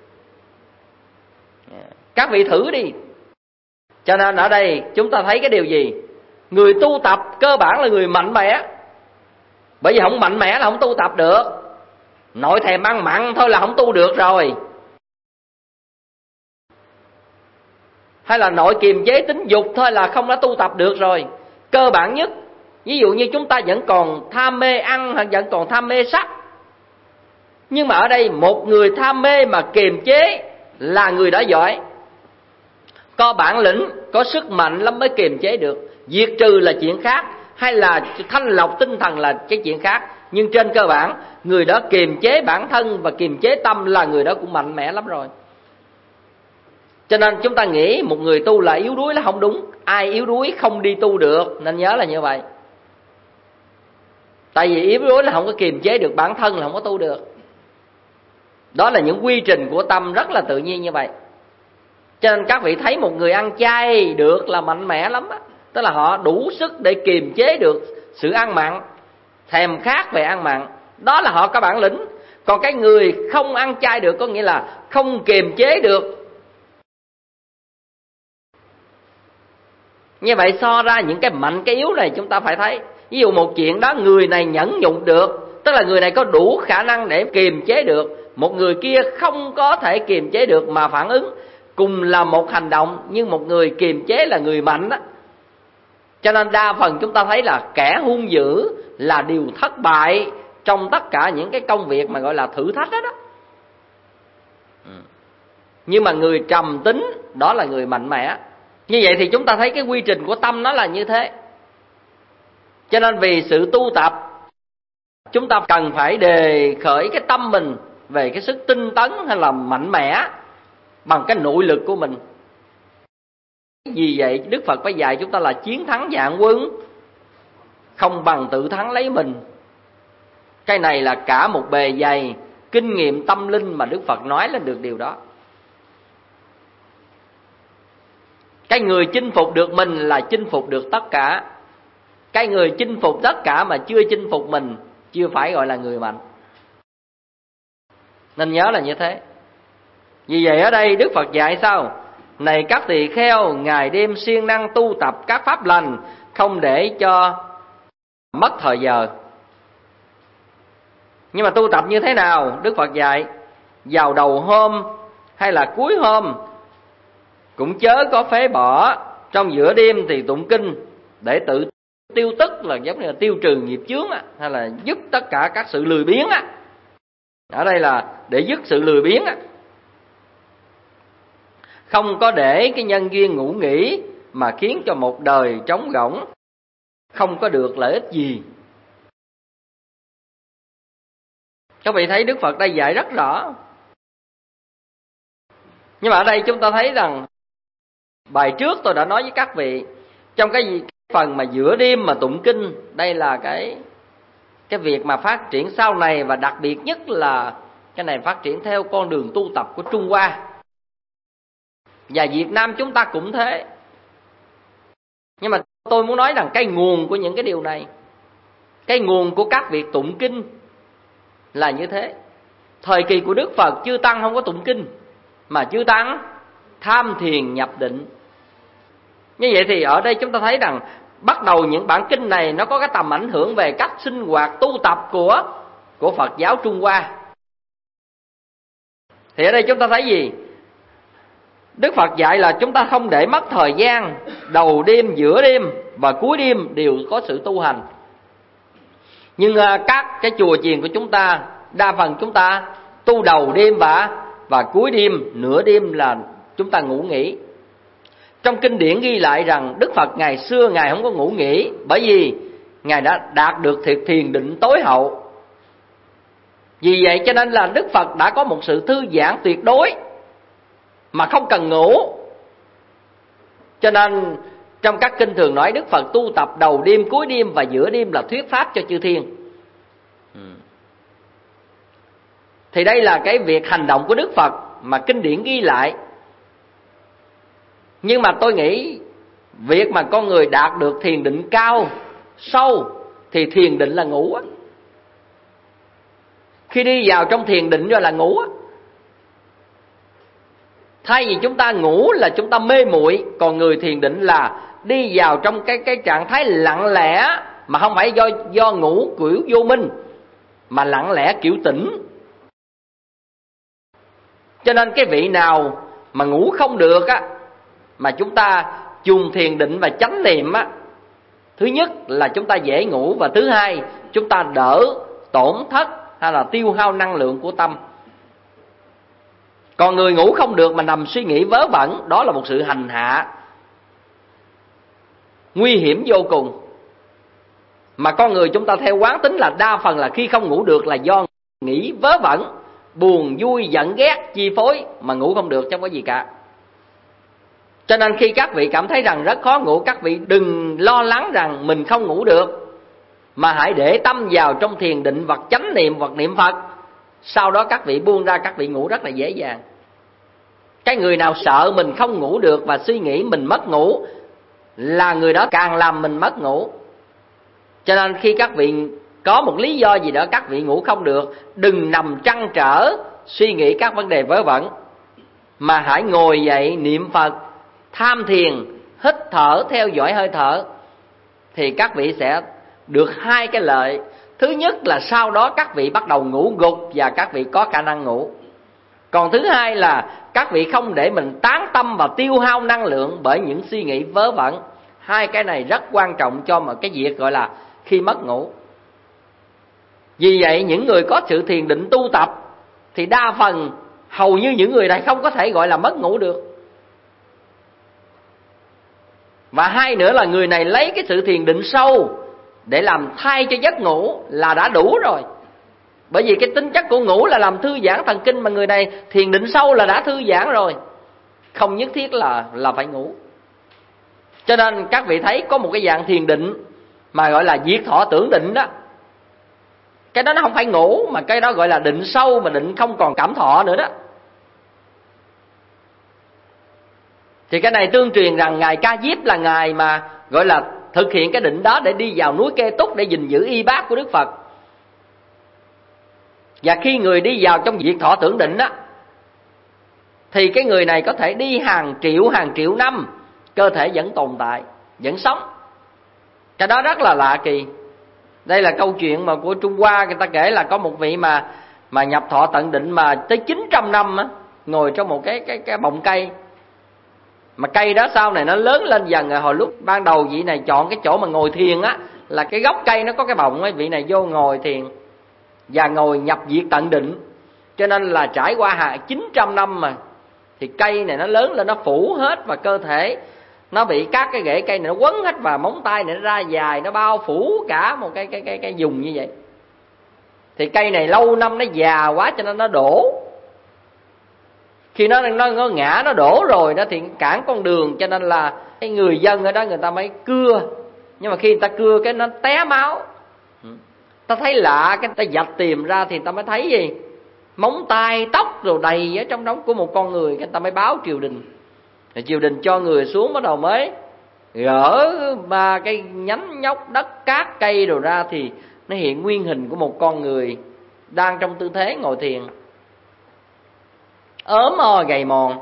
Các vị thử đi. Cho nên ở đây chúng ta thấy cái điều gì? Người tu tập cơ bản là người mạnh mẽ. Bởi vì không mạnh mẽ là không tu tập được. Nội thèm ăn mặn thôi là không tu được rồi. Hay là nội kiềm chế tính dục thôi là không đã tu tập được rồi. Cơ bản nhất, ví dụ như chúng ta vẫn còn tham mê ăn, hoặc vẫn còn tham mê sắc. Nhưng mà ở đây một người tham mê mà kiềm chế là người đó giỏi. Có bản lĩnh, có sức mạnh lắm mới kiềm chế được. Diệt trừ là chuyện khác, hay là thanh lọc tinh thần là cái chuyện khác. Nhưng trên cơ bản, người đó kiềm chế bản thân và kiềm chế tâm là người đó cũng mạnh mẽ lắm rồi. Cho nên chúng ta nghĩ một người tu là yếu đuối là không đúng. Ai yếu đuối không đi tu được, nên nhớ là như vậy. Tại vì yếu đuối là không có kiềm chế được bản thân là không có tu được. Đó là những quy trình của tâm rất là tự nhiên như vậy. Cho nên các vị thấy một người ăn chay được là mạnh mẽ lắm á. Tức là họ đủ sức để kiềm chế được sự ăn mặn, thèm khát về ăn mặn. Đó là họ có bản lĩnh. Còn cái người không ăn chay được có nghĩa là không kiềm chế được. Như vậy so ra những cái mạnh cái yếu này chúng ta phải thấy. Ví dụ một chuyện đó người này nhẫn nhục được, tức là người này có đủ khả năng để kiềm chế được. Một người kia không có thể kiềm chế được mà phản ứng. Cùng là một hành động, nhưng một người kiềm chế là người mạnh đó. Cho nên đa phần chúng ta thấy là kẻ hung dữ là điều thất bại trong tất cả những cái công việc mà gọi là thử thách đó đó. Nhưng mà người trầm tính đó là người mạnh mẽ. Như vậy thì chúng ta thấy cái quy trình của tâm nó là như thế. Cho nên vì sự tu tập, chúng ta cần phải đề khởi cái tâm mình về cái sức tinh tấn hay là mạnh mẽ bằng cái nội lực của mình. Vì vậy Đức Phật phải dạy chúng ta là chiến thắng vạn quân không bằng tự thắng lấy mình. Cái này là cả một bề dày kinh nghiệm tâm linh mà Đức Phật nói lên được điều đó. Cái người chinh phục được mình là chinh phục được tất cả. Cái người chinh phục tất cả mà chưa chinh phục mình chưa phải gọi là người mạnh. Nên nhớ là như thế. Vì vậy ở đây Đức Phật dạy sao? Này các tỳ kheo, ngày đêm siêng năng tu tập các pháp lành, không để cho mất thời giờ. Nhưng mà tu tập như thế nào? Đức Phật dạy vào đầu hôm hay là cuối hôm cũng chớ có phế bỏ, trong giữa đêm thì tụng kinh để tự tiêu tức, là giống như là tiêu trừ nghiệp chướng á, hay là dứt tất cả các sự lười biếng á. Ở đây là để dứt sự lười biếng á. Không có để cái nhân duyên ngủ nghỉ mà khiến cho một đời trống rỗng, không có được lợi ích gì. Các vị thấy Đức Phật đây dạy rất rõ. Nhưng mà ở đây chúng ta thấy rằng bài trước tôi đã nói với các vị, trong cái phần mà giữa đêm mà tụng kinh, đây là cái cái việc mà phát triển sau này, và đặc biệt nhất là cái này phát triển theo con đường tu tập của Trung Hoa. Và Việt Nam chúng ta cũng thế. Nhưng mà tôi muốn nói rằng cái nguồn của những cái điều này, cái nguồn của các việc tụng kinh là như thế. Thời kỳ của Đức Phật, chư tăng không có tụng kinh, mà chư tăng tham thiền nhập định. Như vậy thì ở đây chúng ta thấy rằng bắt đầu những bản kinh này nó có cái tầm ảnh hưởng về cách sinh hoạt tu tập của của Phật giáo Trung Hoa. Thì ở đây chúng ta thấy gì? Đức Phật dạy là chúng ta không để mất thời gian, đầu đêm, giữa đêm và cuối đêm đều có sự tu hành. Nhưng các cái chùa chiền của chúng ta, đa phần chúng ta tu đầu đêm và và cuối đêm, nửa đêm là chúng ta ngủ nghỉ. Trong kinh điển ghi lại rằng Đức Phật ngày xưa Ngài không có ngủ nghỉ, bởi vì Ngài đã đạt được thiệt thiền định tối hậu. Vì vậy cho nên là Đức Phật đã có một sự thư giãn tuyệt đối mà không cần ngủ. Cho nên trong các kinh thường nói Đức Phật tu tập đầu đêm, cuối đêm và giữa đêm là thuyết pháp cho chư thiên. Thì đây là cái việc hành động của Đức Phật mà kinh điển ghi lại. Nhưng mà tôi nghĩ việc mà con người đạt được thiền định cao, sâu thì thiền định là ngủ á. Khi đi vào trong thiền định rồi là ngủ á. Thay vì chúng ta ngủ là chúng ta mê muội, còn người thiền định là đi vào trong cái cái trạng thái lặng lẽ, mà không phải do do ngủ kiểu vô minh, mà lặng lẽ kiểu tỉnh. Cho nên cái vị nào mà ngủ không được á, mà chúng ta dùng thiền định và chánh niệm á, thứ nhất là chúng ta dễ ngủ, và thứ hai chúng ta đỡ tổn thất hay là tiêu hao năng lượng của tâm. Còn người ngủ không được mà nằm suy nghĩ vớ vẩn, đó là một sự hành hạ nguy hiểm vô cùng. Mà con người chúng ta theo quán tính là đa phần là khi không ngủ được là do nghĩ vớ vẩn, buồn vui giận ghét chi phối, mà ngủ không được chứ không có gì cả. Cho nên khi các vị cảm thấy rằng rất khó ngủ, các vị đừng lo lắng rằng mình không ngủ được, mà hãy để tâm vào trong thiền định hoặc chánh niệm hoặc niệm Phật. Sau đó các vị buông ra, các vị ngủ rất là dễ dàng. Cái người nào sợ mình không ngủ được và suy nghĩ mình mất ngủ là người đó càng làm mình mất ngủ. Cho nên khi các vị có một lý do gì đó các vị ngủ không được, đừng nằm trăn trở suy nghĩ các vấn đề vớ vẩn, mà hãy ngồi dậy niệm Phật, tham thiền, hít thở, theo dõi hơi thở. Thì các vị sẽ được hai cái lợi. Thứ nhất là sau đó các vị bắt đầu ngủ gục và các vị có khả năng ngủ. Còn thứ hai là các vị không để mình tán tâm và tiêu hao năng lượng bởi những suy nghĩ vớ vẩn. Hai cái này rất quan trọng cho một cái việc gọi là khi mất ngủ. Vì vậy những người có sự thiền định tu tập thì đa phần hầu như những người này không có thể gọi là mất ngủ được. Và hai nữa là người này lấy cái sự thiền định sâu để làm thay cho giấc ngủ là đã đủ rồi. Bởi vì cái tính chất của ngủ là làm thư giãn thần kinh, mà người này thiền định sâu là đã thư giãn rồi, không nhất thiết là là phải ngủ. Cho nên các vị thấy có một cái dạng thiền định mà gọi là diệt thọ tưởng định đó. Cái đó nó không phải ngủ, mà cái đó gọi là định sâu, mà định không còn cảm thọ nữa đó. Thì cái này tương truyền rằng Ngài Ca Diếp là Ngài mà gọi là thực hiện cái định đó để đi vào núi Kê Túc để gìn giữ y bát của Đức Phật. Và khi người đi vào trong diệt thọ tưởng định á, thì cái người này có thể đi hàng triệu hàng triệu năm, cơ thể vẫn tồn tại, vẫn sống. Cái đó rất là lạ kỳ. Đây là câu chuyện mà của Trung Hoa, người ta kể là có một vị mà mà nhập thọ tận định mà tới chín trăm năm á, ngồi trong một cái cái cái bọng cây. Mà cây đó sau này nó lớn lên dần rồi. Hồi lúc ban đầu vị này chọn cái chỗ mà ngồi thiền á, là cái gốc cây nó có cái bọng ấy, vị này vô ngồi thiền và ngồi nhập diệt tận định. Cho nên là trải qua hạ chín trăm năm mà thì cây này nó lớn lên, nó phủ hết và cơ thể nó bị các cái rễ cây này nó quấn hết, và móng tay này nó ra dài, nó bao phủ cả một cái cái cái cái vùng như vậy. Thì cây này lâu năm nó già quá cho nên nó đổ. Khi nó nó, nó ngã, nó đổ rồi đó thì cản con đường, cho nên là cái người dân ở đó người ta mới cưa. Nhưng mà khi người ta cưa cái nó té máu, ta thấy lạ, cái ta dạch tìm ra thì ta mới thấy gì? Móng tay, tóc rồi đầy ở trong đó của một con người. Cái ta mới báo triều đình. Rồi triều đình cho người xuống, bắt đầu mới gỡ ba cái nhánh nhóc đất cát cây rồi ra, thì nó hiện nguyên hình của một con người đang trong tư thế ngồi thiền, ốm o gầy mòn.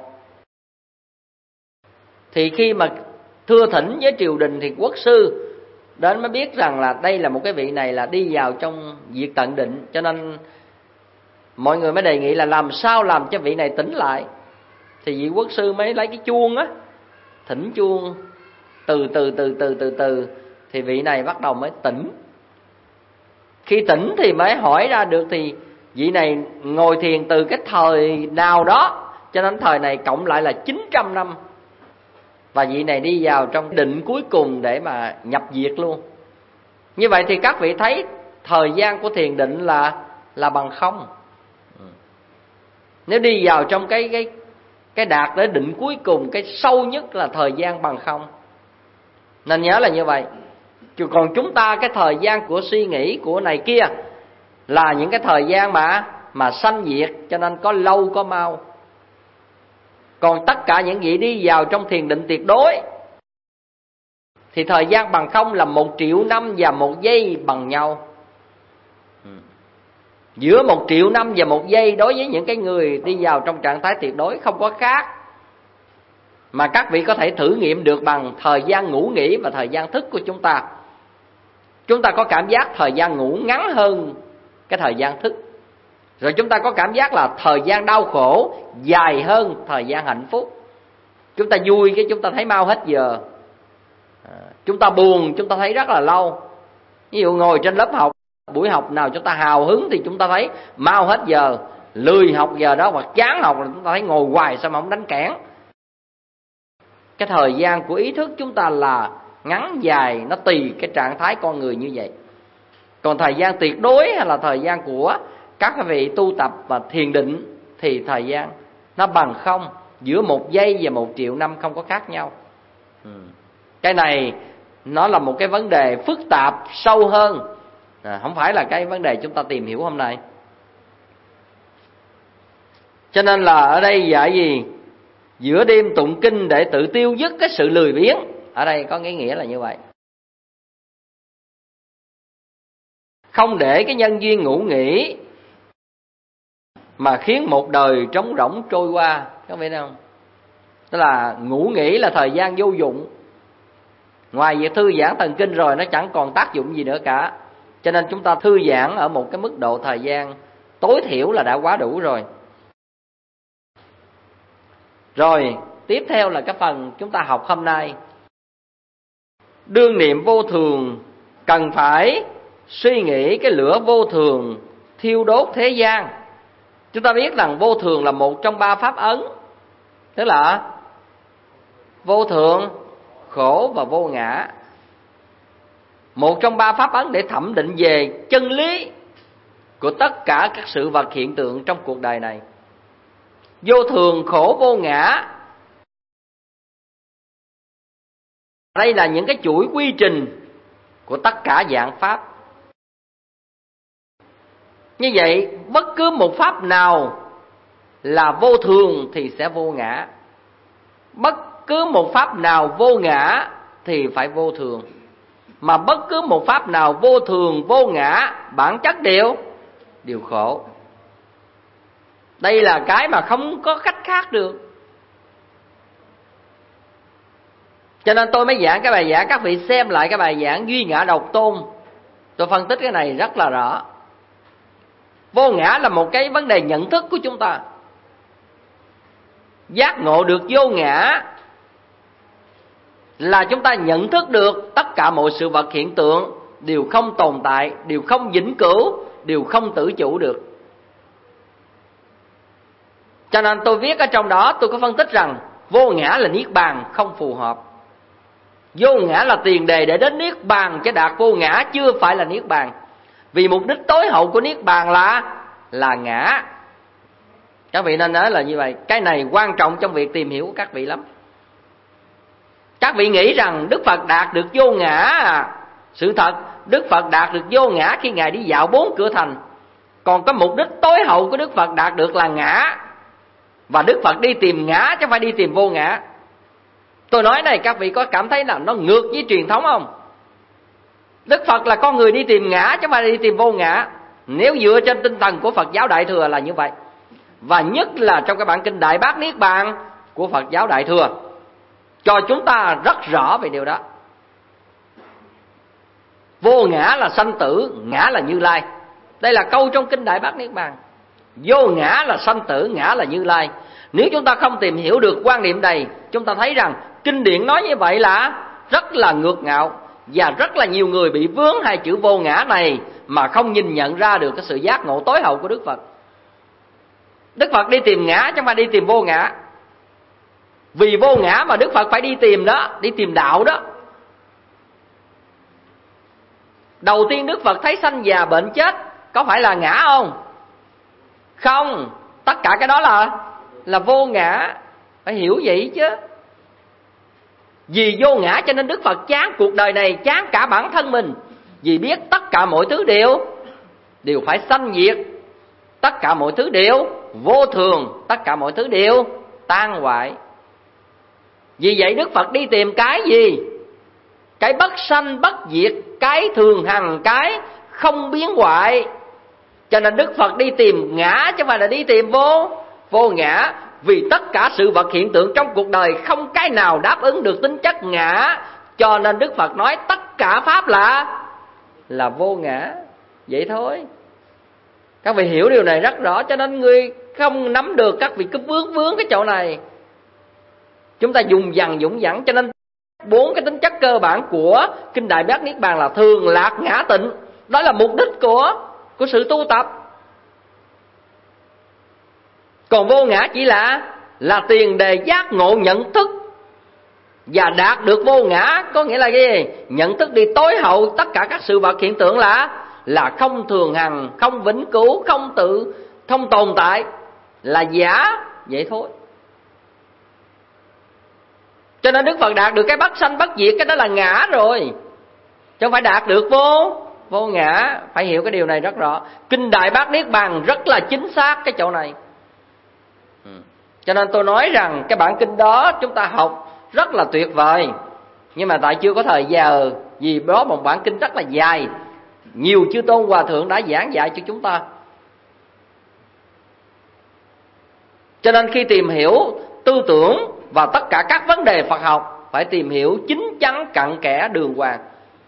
Thì khi mà thưa thỉnh với triều đình thì quốc sư đến mới biết rằng là đây là một cái vị này là đi vào trong diệt tận định. Cho nên mọi người mới đề nghị là làm sao làm cho vị này tỉnh lại. Thì vị quốc sư mới lấy cái chuông á, thỉnh chuông từ từ từ từ từ từ thì vị này bắt đầu mới tỉnh. Khi tỉnh thì mới hỏi ra được thì vị này ngồi thiền từ cái thời nào đó, cho nên thời này cộng lại là chín trăm năm. Và vị này đi vào trong định cuối cùng để mà nhập diệt luôn. Như vậy thì các vị thấy thời gian của thiền định là là bằng không. Nếu đi vào trong cái cái cái đạt đến định cuối cùng, cái sâu nhất là thời gian bằng không. Nên nhớ là như vậy. Chứ còn chúng ta cái thời gian của suy nghĩ của này kia là những cái thời gian mà mà sanh diệt, cho nên có lâu có mau. Còn tất cả những vị đi vào trong thiền định tuyệt đối thì thời gian bằng không là một triệu năm và một giây bằng nhau. Giữa một triệu năm và một giây đối với những cái người đi vào trong trạng thái tuyệt đối không có khác. Mà các vị có thể thử nghiệm được bằng thời gian ngủ nghỉ và thời gian thức của chúng ta. Chúng ta có cảm giác thời gian ngủ ngắn hơn cái thời gian thức. Rồi chúng ta có cảm giác là thời gian đau khổ dài hơn thời gian hạnh phúc. Chúng ta vui cái chúng ta thấy mau hết giờ. Chúng ta buồn chúng ta thấy rất là lâu. Ví dụ ngồi trên lớp học, buổi học nào chúng ta hào hứng thì chúng ta thấy mau hết giờ. Lười học giờ đó hoặc chán học là chúng ta thấy ngồi hoài sao mà không đánh kẽn. Cái thời gian của ý thức chúng ta là ngắn dài, nó tùy cái trạng thái con người như vậy. Còn thời gian tuyệt đối hay là thời gian của các vị tu tập và thiền định thì thời gian nó bằng không. Giữa một giây và một triệu năm không có khác nhau. Cái này nó là một cái vấn đề phức tạp sâu hơn, à, không phải là cái vấn đề chúng ta tìm hiểu hôm nay. Cho nên là ở đây dạy gì? Giữa đêm tụng kinh để tự tiêu dứt cái sự lười biếng. Ở đây có cái nghĩa là như vậy. Không để cái nhân duyên ngủ nghỉ mà khiến một đời trống rỗng trôi qua. Các biết không? Tức là ngủ nghỉ là thời gian vô dụng. Ngoài việc thư giãn thần kinh rồi nó chẳng còn tác dụng gì nữa cả. Cho nên chúng ta thư giãn ở một cái mức độ thời gian tối thiểu là đã quá đủ rồi. Rồi tiếp theo là cái phần chúng ta học hôm nay. Đương niệm vô thường cần phải suy nghĩ cái lửa vô thường thiêu đốt thế gian. Chúng ta biết rằng vô thường là một trong ba pháp ấn. Tức là vô thường, khổ và vô ngã. Một trong ba pháp ấn để thẩm định về chân lý của tất cả các sự vật hiện tượng trong cuộc đời này. Vô thường, khổ, vô ngã, đây là những cái chuỗi quy trình của tất cả dạng pháp. Như vậy bất cứ một pháp nào là vô thường thì sẽ vô ngã. Bất cứ một pháp nào vô ngã thì phải vô thường. Mà bất cứ một pháp nào vô thường, vô ngã, bản chất đều đều khổ. Đây là cái mà không có cách khác được. Cho nên tôi mới giảng cái bài giảng, các vị xem lại cái bài giảng Duy Ngã Độc Tôn Tôi phân tích cái này rất là rõ. Vô ngã là một cái vấn đề nhận thức của chúng ta. Giác ngộ được vô ngã là chúng ta nhận thức được tất cả mọi sự vật hiện tượng đều không tồn tại, đều không vĩnh cửu, đều không tự chủ được. Cho nên tôi viết ở trong đó, tôi có phân tích rằng vô ngã là niết bàn không phù hợp. Vô ngã là tiền đề để đến niết bàn, chứ đạt vô ngã chưa phải là niết bàn. Vì mục đích tối hậu của niết bàn là là ngã. Các vị nên nói là như vậy. Cái này quan trọng trong việc tìm hiểu của các vị lắm. Các vị nghĩ rằng Đức Phật đạt được vô ngã à? Sự thật Đức Phật đạt được vô ngã khi Ngài đi dạo bốn cửa thành. Còn cái mục đích tối hậu của Đức Phật đạt được là ngã. Và Đức Phật đi tìm ngã chứ không phải đi tìm vô ngã. Tôi nói này, các vị có cảm thấy là nó ngược với truyền thống không? Đức Phật là con người đi tìm ngã chứ không phải đi tìm vô ngã. Nếu dựa trên tinh thần của Phật giáo Đại Thừa là như vậy. Và nhất là trong cái bản kinh Đại Bát Niết Bàn của Phật giáo Đại Thừa cho chúng ta rất rõ về điều đó. Vô ngã là sanh tử, ngã là Như Lai. Đây là câu trong kinh Đại Bát Niết Bàn. Vô ngã là sanh tử, ngã là Như Lai. Nếu chúng ta không tìm hiểu được quan niệm này, chúng ta thấy rằng kinh điển nói như vậy là rất là ngược ngạo. Và rất là nhiều người bị vướng hai chữ vô ngã này mà không nhìn nhận ra được cái sự giác ngộ tối hậu của Đức Phật. Đức Phật đi tìm ngã chứ không phải đi tìm vô ngã. Vì vô ngã mà Đức Phật phải đi tìm đó, đi tìm đạo đó. Đầu tiên Đức Phật thấy sanh già bệnh chết, có phải là ngã không? Không, tất cả cái đó là là vô ngã. Phải hiểu vậy chứ. Vì vô ngã cho nên Đức Phật chán cuộc đời này, chán cả bản thân mình. Vì biết tất cả mọi thứ đều đều phải sanh diệt, tất cả mọi thứ đều vô thường, tất cả mọi thứ đều tan hoại. Vì vậy Đức Phật đi tìm cái gì? Cái bất sanh bất diệt, cái thường hằng, cái không biến hoại. Cho nên Đức Phật đi tìm ngã chứ không phải là đi tìm vô vô ngã. Vì tất cả sự vật hiện tượng trong cuộc đời không cái nào đáp ứng được tính chất ngã, cho nên Đức Phật nói tất cả pháp là là vô ngã. Vậy thôi. Các vị hiểu điều này rất rõ. Cho nên người không nắm được, các vị cứ vướng vướng cái chỗ này. Chúng ta dùng dằng dũng dẳng. Cho nên bốn cái tính chất cơ bản của kinh Đại Bát Niết Bàn là thường, lạc, ngã, tịnh. Đó là mục đích của của sự tu tập. Còn vô ngã chỉ là là tiền đề giác ngộ nhận thức. Và đạt được vô ngã có nghĩa là cái gì? Nhận thức đi tối hậu tất cả các sự vật hiện tượng là là không thường hằng, không vĩnh cửu, không tự, không tồn tại, là giả. Vậy thôi. Cho nên Đức Phật đạt được cái bất sanh bất diệt, cái đó là ngã rồi, chứ không phải đạt được vô vô ngã. Phải hiểu cái điều này rất rõ. Kinh Đại Bát Niết Bàn rất là chính xác cái chỗ này. Cho nên tôi nói rằng cái bản kinh đó chúng ta học rất là tuyệt vời. Nhưng mà tại chưa có thời giờ, vì đó một bản kinh rất là dài, nhiều chư tôn hòa thượng đã giảng dạy cho chúng ta. Cho nên khi tìm hiểu tư tưởng và tất cả các vấn đề Phật học, phải tìm hiểu chín chắn cặn kẽ đường hoàng.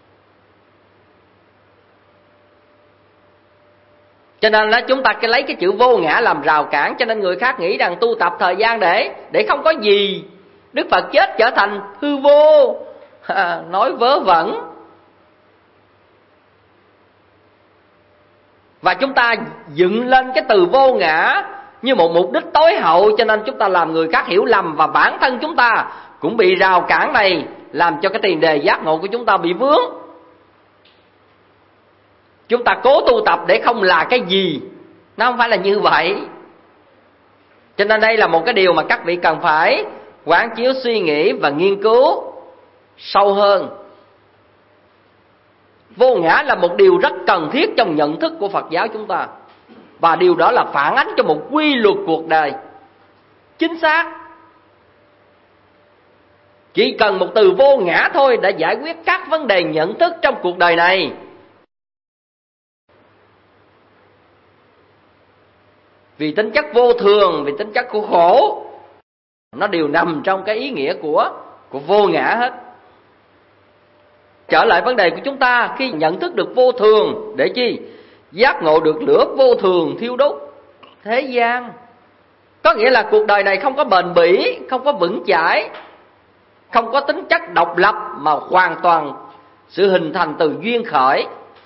Cho nên là chúng ta cái lấy cái chữ vô ngã làm rào cản. Cho nên người khác nghĩ rằng tu tập thời gian để Để không có gì, Đức Phật chết trở thành hư vô, à, nói vớ vẩn. Và chúng ta dựng lên cái từ vô ngã như một mục đích tối hậu. Cho nên chúng ta làm người khác hiểu lầm. Và bản thân chúng ta cũng bị rào cản này, làm cho cái tiền đề giác ngộ của chúng ta bị vướng. Chúng ta cố tu tập để không là cái gì, nó không phải là như vậy. Cho nên đây là một cái điều mà các vị cần phải quán chiếu suy nghĩ và nghiên cứu sâu hơn. Vô ngã là một điều rất cần thiết trong nhận thức của Phật giáo chúng ta. Và điều đó là phản ánh cho một quy luật cuộc đời chính xác. Chỉ cần một từ vô ngã thôi đã giải quyết các vấn đề nhận thức trong cuộc đời này. Vì tính chất vô thường, vì tính chất của khổ, nó đều nằm trong cái ý nghĩa của, của vô ngã hết. Trở lại vấn đề của chúng ta, khi nhận thức được vô thường để chi? Giác ngộ được lửa vô thường thiêu đốt thế gian. Có nghĩa là cuộc đời này không có bền bỉ, không có vững chãi, không có tính chất độc lập, mà hoàn toàn sự hình thành từ duyên khởi.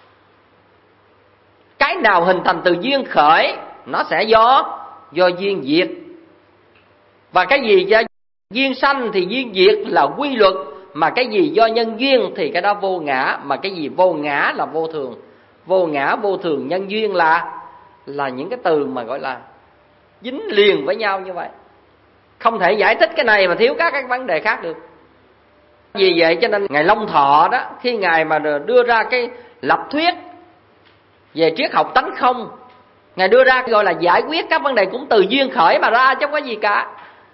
Cái nào hình thành từ duyên khởi nó sẽ do do duyên diệt. Và cái gì do duyên sanh thì duyên diệt là quy luật, mà cái gì do nhân duyên thì cái đó vô ngã, mà cái gì vô ngã là vô thường. Vô ngã, vô thường, nhân duyên là là những cái từ mà gọi là dính liền với nhau như vậy. Không thể giải thích cái này mà thiếu các cái vấn đề khác được. Vì vậy cho nên Ngài Long Thọ đó, khi Ngài mà đưa ra cái lập thuyết về triết học tánh không, Ngài đưa ra gọi là giải quyết các vấn đề cũng từ duyên khởi mà ra, chứ không có gì cả.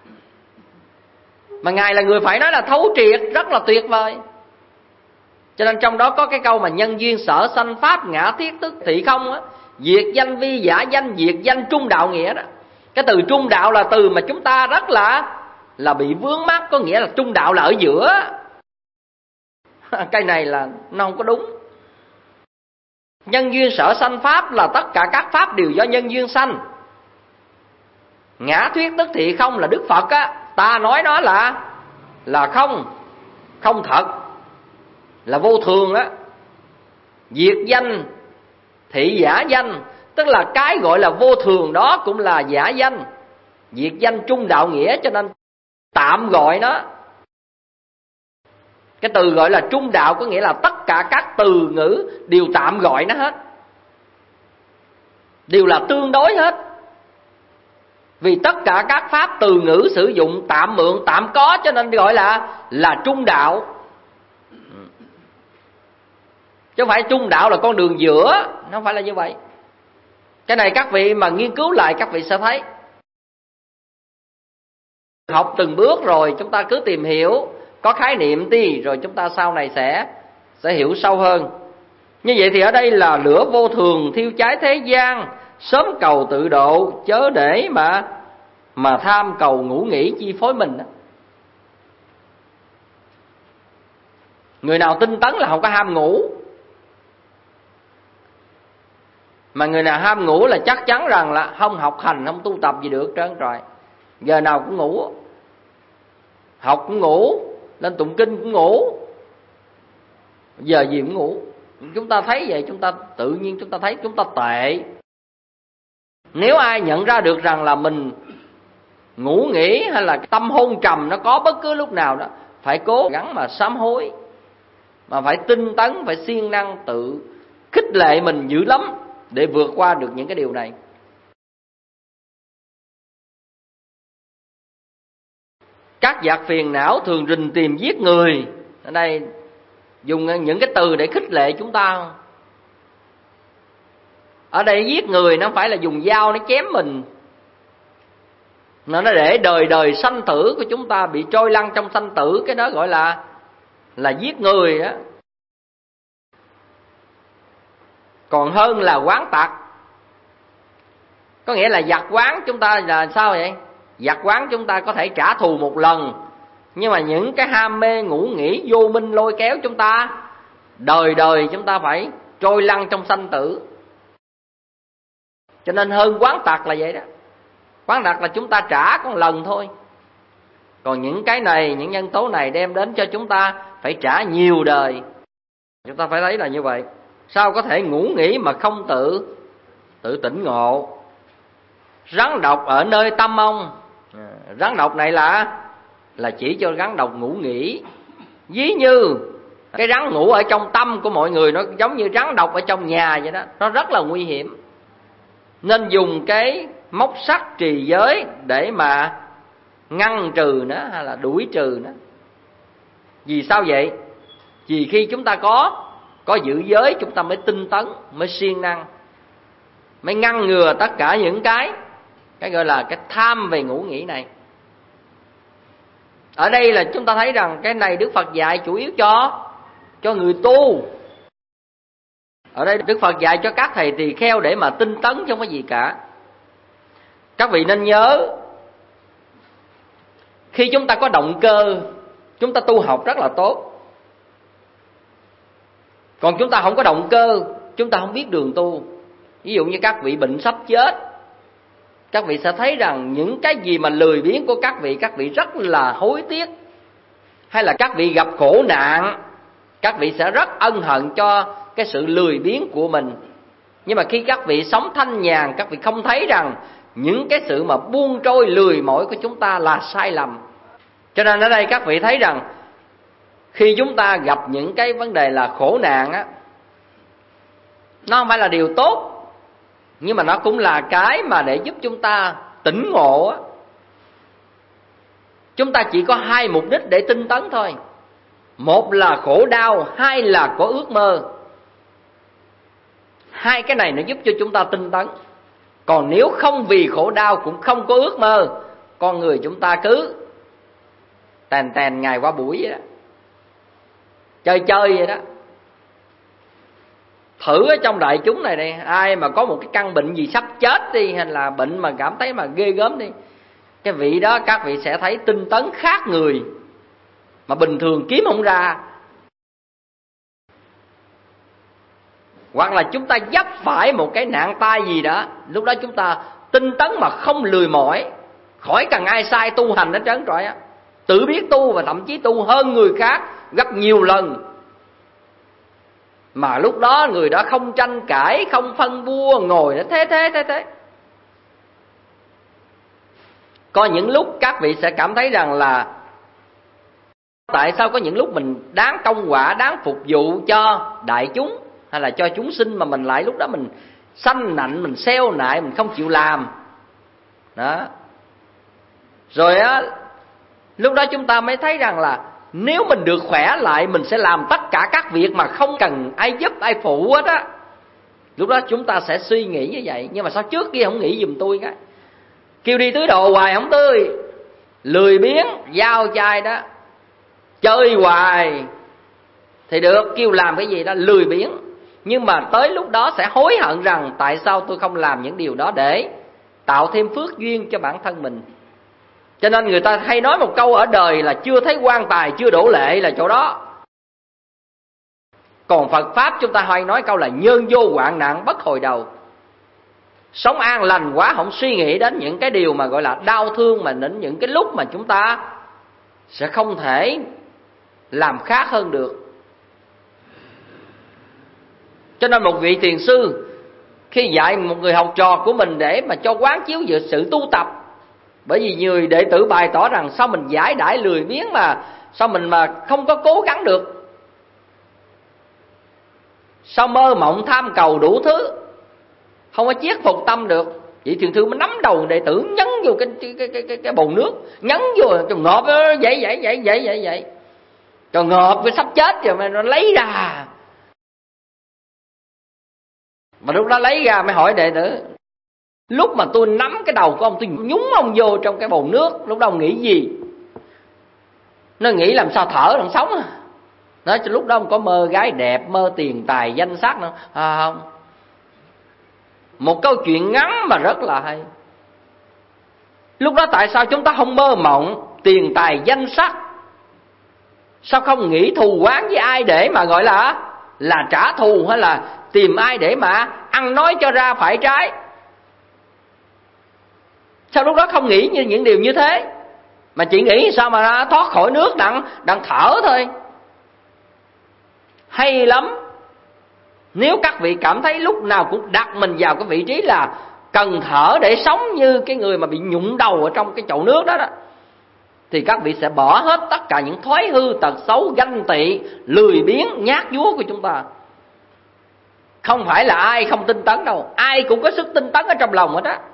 Mà Ngài là người phải nói là thấu triệt, rất là tuyệt vời. Cho nên trong đó có cái câu mà nhân duyên sở sanh pháp ngã thiết tức thị không á, diệt danh vi giả danh, diệt danh trung đạo nghĩa đó. Cái từ trung đạo là từ mà chúng ta rất là là bị vướng mắc, có nghĩa là trung đạo là ở giữa. Cái này là nó không có đúng. Nhân duyên sở sanh pháp là tất cả các pháp đều do nhân duyên sanh. Ngã thuyết tức thị không là Đức Phật á, ta nói nó là là không, không thật, là vô thường đó. Diệt danh thị giả danh, tức là cái gọi là vô thường đó cũng là giả danh. Diệt danh trung đạo nghĩa, cho nên tạm gọi nó. Cái từ gọi là trung đạo có nghĩa là tất cả các từ ngữ đều tạm gọi nó hết, đều là tương đối hết. Vì tất cả các pháp từ ngữ sử dụng tạm mượn, tạm có, cho nên gọi là là trung đạo. Chứ không phải trung đạo là con đường giữa, nó không phải là như vậy. Cái này các vị mà nghiên cứu lại các vị sẽ thấy. Học từng bước rồi chúng ta cứ tìm hiểu, có khái niệm đi, rồi chúng ta sau này sẽ sẽ hiểu sâu hơn. Như vậy thì ở đây là lửa vô thường thiêu cháy thế gian, sớm cầu tự độ, chớ để mà mà tham cầu ngủ nghỉ chi phối mình. Người nào tinh tấn là không có ham ngủ, mà người nào ham ngủ là chắc chắn rằng là không học hành, không tu tập gì được trơn rồi. Giờ nào cũng ngủ, học cũng ngủ, lên tụng kinh cũng ngủ, giờ gì cũng ngủ. Chúng ta thấy vậy, chúng ta tự nhiên chúng ta thấy chúng ta tệ. Nếu ai nhận ra được rằng là mình ngủ nghỉ hay là tâm hôn trầm nó có bất cứ lúc nào đó, phải cố gắng mà sám hối, mà phải tinh tấn, phải siêng năng tự khích lệ mình dữ lắm để vượt qua được những cái điều này. Các giặc phiền não thường rình tìm giết người. Ở đây dùng những cái từ để khích lệ chúng ta. Ở đây giết người nó không phải là dùng dao nó chém mình, nó để đời đời sanh tử của chúng ta bị trôi lăn trong sanh tử. Cái đó gọi là là giết người đó. Còn hơn là oán tặc. Có nghĩa là giặc oán chúng ta là sao vậy? Giặc oán chúng ta có thể trả thù một lần, nhưng mà những cái ham mê ngủ nghỉ vô minh lôi kéo chúng ta, đời đời chúng ta phải trôi lăn trong sanh tử. Cho nên hơn oán tặc là vậy đó. Oán tặc là chúng ta trả có một lần thôi, còn những cái này, những nhân tố này đem đến cho chúng ta phải trả nhiều đời. Chúng ta phải thấy là như vậy. Sao có thể ngủ nghỉ mà không tự tự tỉnh ngộ? Rắn độc ở nơi tâm ông. Rắn độc này là là chỉ cho rắn độc ngủ nghỉ. Ví như cái rắn ngủ ở trong tâm của mọi người, nó giống như rắn độc ở trong nhà vậy đó, nó rất là nguy hiểm. Nên dùng cái móc sắt trì giới để mà ngăn trừ nó hay là đuổi trừ nó. Vì sao vậy? Vì khi chúng ta có có giữ giới, chúng ta mới tinh tấn, mới siêng năng, mới ngăn ngừa tất cả những cái cái gọi là cái tham về ngủ nghỉ này. Ở đây là chúng ta thấy rằng cái này Đức Phật dạy chủ yếu cho cho người tu. Ở đây Đức Phật dạy cho các thầy tỳ kheo để mà tinh tấn chứ không có gì cả. Các vị nên nhớ, khi chúng ta có động cơ, chúng ta tu học rất là tốt. Còn chúng ta không có động cơ, chúng ta không biết đường tu. Ví dụ như các vị bệnh sắp chết, các vị sẽ thấy rằng những cái gì mà lười biếng của các vị, các vị rất là hối tiếc. Hay là các vị gặp khổ nạn, các vị sẽ rất ân hận cho cái sự lười biếng của mình. Nhưng mà khi các vị sống thanh nhàn, các vị không thấy rằng những cái sự mà buông trôi lười mỏi của chúng ta là sai lầm. Cho nên ở đây các vị thấy rằng khi chúng ta gặp những cái vấn đề là khổ nạn á, nó không phải là điều tốt, nhưng mà nó cũng là cái mà để giúp chúng ta tỉnh ngộ á. Chúng ta chỉ có hai mục đích để tinh tấn thôi. Một là khổ đau, hai là có ước mơ. Hai cái này nó giúp cho chúng ta tinh tấn. Còn nếu không vì khổ đau cũng không có ước mơ, con người chúng ta cứ tèn tèn ngày qua buổi vậy đó, chơi chơi vậy đó. Thử ở trong đại chúng này đây, ai mà có một cái căn bệnh gì sắp chết đi, hay là bệnh mà cảm thấy mà ghê gớm đi, cái vị đó các vị sẽ thấy tinh tấn khác người mà bình thường kiếm không ra. Hoặc là chúng ta vấp phải một cái nạn tai gì đó, lúc đó chúng ta tinh tấn mà không lười mỏi, khỏi cần ai sai tu hành hết trơn trọi á, tự biết tu và thậm chí tu hơn người khác gấp nhiều lần. Mà lúc đó người đó không tranh cãi, không phân bua, ngồi đó thế thế thế thế. Có những lúc các vị sẽ cảm thấy rằng là tại sao có những lúc mình đáng công quả, đáng phục vụ cho đại chúng hay là cho chúng sinh, mà mình lại lúc đó mình sanh nạnh, mình xeo nại, mình không chịu làm đó. Rồi á, lúc đó chúng ta mới thấy rằng là nếu mình được khỏe lại, mình sẽ làm tất cả các việc mà không cần ai giúp, ai phụ hết á. Lúc đó chúng ta sẽ suy nghĩ như vậy. Nhưng mà sao trước kia không nghĩ giùm tôi cái, kêu đi tưới đồ hoài không tưới, lười biếng, giao chai đó, chơi hoài thì được, kêu làm cái gì đó lười biếng. Nhưng mà tới lúc đó sẽ hối hận rằng tại sao tôi không làm những điều đó để tạo thêm phước duyên cho bản thân mình. Cho nên người ta hay nói một câu ở đời là chưa thấy quan tài chưa đổ lệ là chỗ đó. Còn Phật Pháp chúng ta hay nói câu là nhân vô hoạn nạn bất hồi đầu. Sống an lành quá, không suy nghĩ đến những cái điều mà gọi là đau thương, mà đến những cái lúc mà chúng ta sẽ không thể làm khác hơn được. Cho nên một vị thiền sư khi dạy một người học trò của mình để mà cho quán chiếu về sự tu tập, bởi vì nhiều đệ tử bày tỏ rằng sao mình giải đãi lười biếng mà sao mình mà không có cố gắng được, sao mơ mộng tham cầu đủ thứ, không có chiết phục tâm được. Vị thiền sư mới nắm đầu đệ tử nhấn vô cái cái cái cái, cái, cái bồn nước, nhấn vô cho ngợp vậy vậy vậy vậy vậy vậy, cho ngợp cái sắp chết rồi mà nó lấy ra. Mà lúc đó lấy ra mới hỏi đệ tử, lúc mà tôi nắm cái đầu của ông, tôi nhúng ông vô trong cái bồn nước, lúc đó ông nghĩ gì? Nó nghĩ làm sao thở làm sống à. Nói lúc đó ông có mơ gái đẹp, mơ tiền tài danh sắc nữa à, không. Một câu chuyện ngắn mà rất là hay. Lúc đó tại sao chúng ta không mơ mộng tiền tài danh sắc? Sao không nghĩ thù oán với ai để mà gọi là là trả thù, hay là tìm ai để mà ăn nói cho ra phải trái? Sao lúc đó không nghĩ như những điều như thế, mà chỉ nghĩ sao mà thoát khỏi nước đặng đặng thở thôi? Hay lắm. Nếu các vị cảm thấy lúc nào cũng đặt mình vào cái vị trí là cần thở để sống như cái người mà bị nhụng đầu ở trong cái chậu nước đó, đó thì các vị sẽ bỏ hết tất cả những thói hư tật xấu, ganh tị, lười biếng, nhát nhúa của chúng ta. Không phải là ai không tinh tấn đâu, ai cũng có sức tinh tấn ở trong lòng hết á.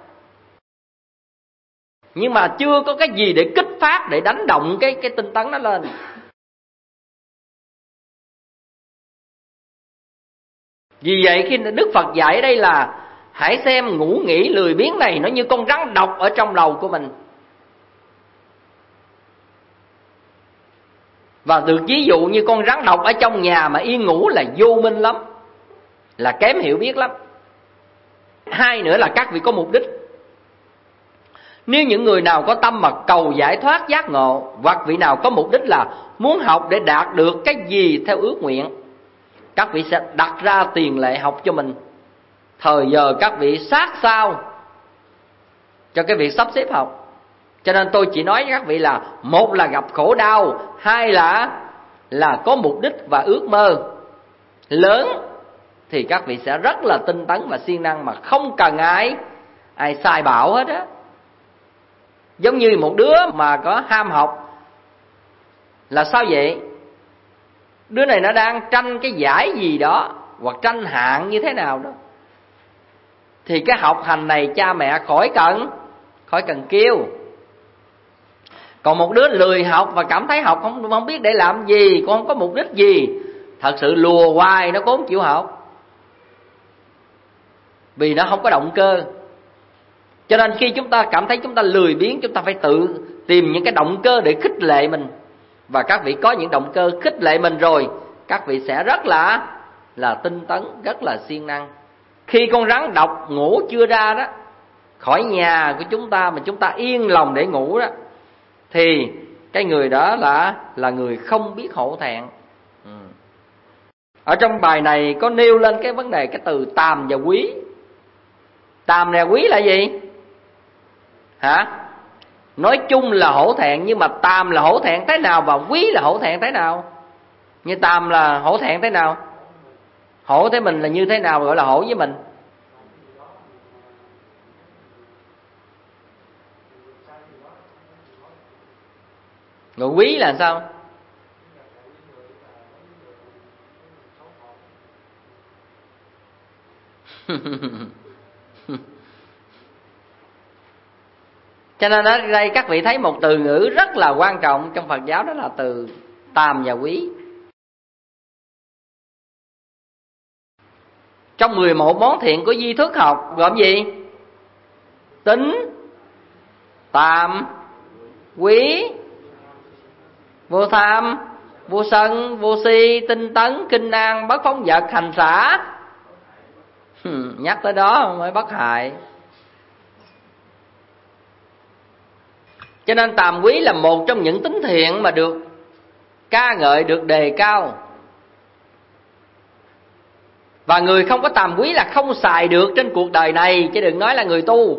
Nhưng mà chưa có cái gì để kích phát, để đánh động cái cái tinh tấn nó lên. Vì vậy khi Đức Phật dạy ở đây là hãy xem ngủ nghỉ lười biếng này nó như con rắn độc ở trong đầu của mình. Và được ví dụ như con rắn độc ở trong nhà mà yên ngủ là vô minh lắm, là kém hiểu biết lắm. Hai nữa là các vị có mục đích. Nếu những người nào có tâm mà cầu giải thoát giác ngộ, hoặc vị nào có mục đích là muốn học để đạt được cái gì theo ước nguyện, các vị sẽ đặt ra tiền lệ học cho mình. Thời giờ các vị sát sao cho cái việc sắp xếp học. Cho nên tôi chỉ nói với các vị là một là gặp khổ đau, hai là là có mục đích và ước mơ lớn thì các vị sẽ rất là tinh tấn và siêng năng mà không cần ai ai sai bảo hết á. Giống như một đứa mà có ham học là sao vậy? Đứa này nó đang tranh cái giải gì đó hoặc tranh hạng như thế nào đó, thì cái học hành này cha mẹ khỏi cần khỏi cần kêu. Còn một đứa lười học và cảm thấy học không không biết để làm gì, con không có mục đích gì, thật sự lùa hoài nó cũng không chịu học, vì nó không có động cơ. Cho nên khi chúng ta cảm thấy chúng ta lười biếng, chúng ta phải tự tìm những cái động cơ để khích lệ mình. Và các vị có những động cơ khích lệ mình rồi, các vị sẽ rất là là tinh tấn, rất là siêng năng. Khi con rắn độc ngủ chưa ra đó khỏi nhà của chúng ta mà chúng ta yên lòng để ngủ đó, thì cái người đó là là người không biết hổ thẹn. Ừ. Ở trong bài này có nêu lên cái vấn đề cái từ tàm và quý. Tàm này quý là gì? Hả? Nói chung là hổ thẹn, nhưng mà tàm là hổ thẹn thế nào và quý là hổ thẹn thế nào? Như tàm là hổ thẹn thế nào? Hổ thế mình là như thế nào gọi là hổ với mình? Rồi quý là sao? Cho nên ở đây các vị thấy một từ ngữ rất là quan trọng trong Phật giáo, đó là từ tàm và quý. Trong mười một món thiện của di thức học gồm gì? Tín, tàm, quý, vô tham, vô sân, vô si, tinh tấn, kinh an, bất phóng dật, hành xả. Nhắc tới đó mới bất hại. Cho nên tàm quý là một trong những tính thiện mà được ca ngợi, được đề cao. Và người không có tàm quý là không xài được trên cuộc đời này, chứ đừng nói là người tu.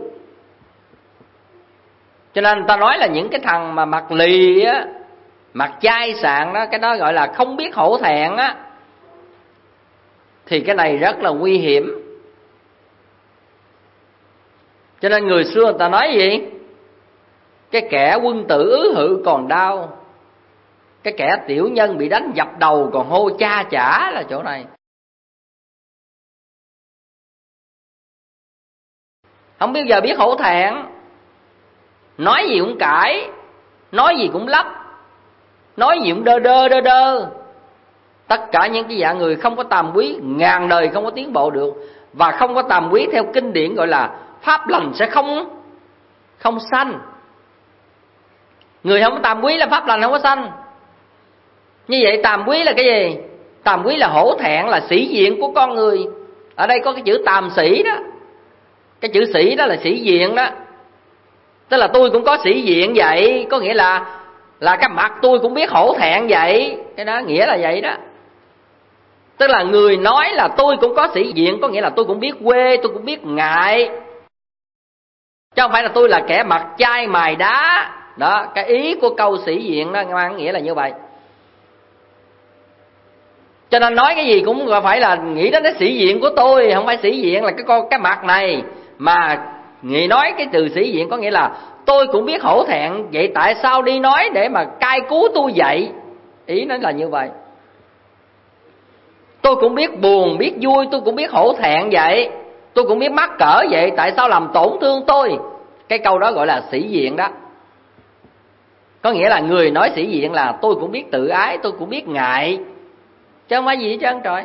Cho nên ta nói là những cái thằng mà mặt lì á, mặt chai sạn đó, cái đó gọi là không biết hổ thẹn á, thì cái này rất là nguy hiểm. Cho nên người xưa người ta nói gì? Cái kẻ quân tử ứ hự còn đau, cái kẻ tiểu nhân bị đánh dập đầu còn hô cha chả, là chỗ này. Không biết giờ biết hổ thẹn, nói gì cũng cãi, nói gì cũng lắp, nói gì cũng đơ đơ đơ đơ. Tất cả những cái dạng người không có tàm quý, ngàn đời không có tiến bộ được. Và không có tàm quý theo kinh điển gọi là pháp lành sẽ không không sanh. Người không có tàm quý là pháp lành không có sanh. Như vậy tàm quý là cái gì? Tàm quý là hổ thẹn, là sĩ diện của con người. Ở đây có cái chữ tàm sĩ đó. Cái chữ sĩ đó là sĩ diện đó. Tức là tôi cũng có sĩ diện vậy, có nghĩa là là cái mặt tôi cũng biết hổ thẹn vậy. Cái đó nghĩa là vậy đó. Tức là người nói là tôi cũng có sĩ diện, có nghĩa là tôi cũng biết quê, tôi cũng biết ngại, chứ không phải là tôi là kẻ mặt chai mài đá. Đó, cái ý của câu sĩ diện đó mang nghĩa là như vậy. Cho nên nói cái gì cũng phải là nghĩ đến cái sĩ diện của tôi, không phải sĩ diện là cái con cái mặt này, mà nghĩ nói cái từ sĩ diện có nghĩa là tôi cũng biết hổ thẹn, vậy tại sao đi nói để mà cai cứu tôi vậy? Ý nó là như vậy. Tôi cũng biết buồn, biết vui, tôi cũng biết hổ thẹn vậy, tôi cũng biết mắc cỡ vậy, tại sao làm tổn thương tôi? Cái câu đó gọi là sĩ diện đó. Có nghĩa là người nói sĩ diện là tôi cũng biết tự ái, tôi cũng biết ngại, chứ không phải gì hết trơn trời.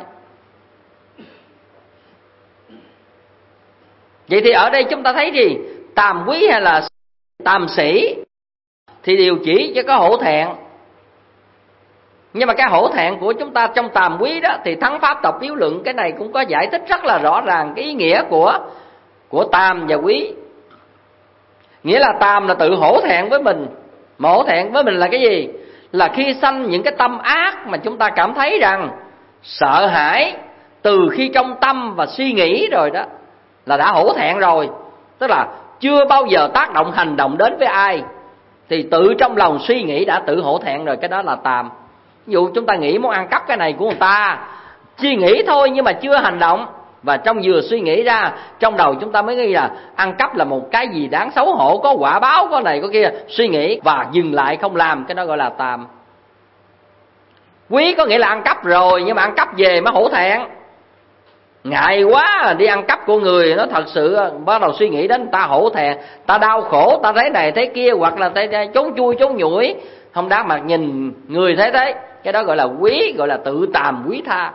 Vậy thì ở đây chúng ta thấy gì? Tàm quý hay là tàm sĩ thì đều chỉ cho có hổ thẹn. Nhưng mà cái hổ thẹn của chúng ta trong tàm quý đó thì Thắng Pháp Tập Yếu Luận cái này cũng có giải thích rất là rõ ràng cái ý nghĩa của của tàm và quý. Nghĩa là tàm là tự hổ thẹn với mình. Mà hổ thẹn với mình là cái gì? Là khi sanh những cái tâm ác mà chúng ta cảm thấy rằng Sợ hãi từ khi trong tâm và suy nghĩ rồi đó là đã hổ thẹn rồi. Tức là chưa bao giờ tác động hành động đến với ai thì tự trong lòng suy nghĩ đã tự hổ thẹn rồi, cái đó là tàm. Ví dụ chúng ta nghĩ muốn ăn cắp cái này của người ta, suy nghĩ thôi nhưng mà chưa hành động, và trong vừa suy nghĩ ra, trong đầu chúng ta mới nghĩ là ăn cắp là một cái gì đáng xấu hổ, có quả báo, có này có kia, suy nghĩ và dừng lại không làm, cái đó gọi là tàm. Quý có nghĩa là ăn cắp rồi, nhưng mà ăn cắp về mới hổ thẹn, ngại quá đi ăn cắp của người, nó thật sự bắt đầu suy nghĩ đến ta hổ thẹn, ta đau khổ, ta thấy này thấy kia, hoặc là ta trốn chui trốn nhủi, không đáng mà nhìn người thấy thế, cái đó gọi là quý, gọi là tự tàm quý tha.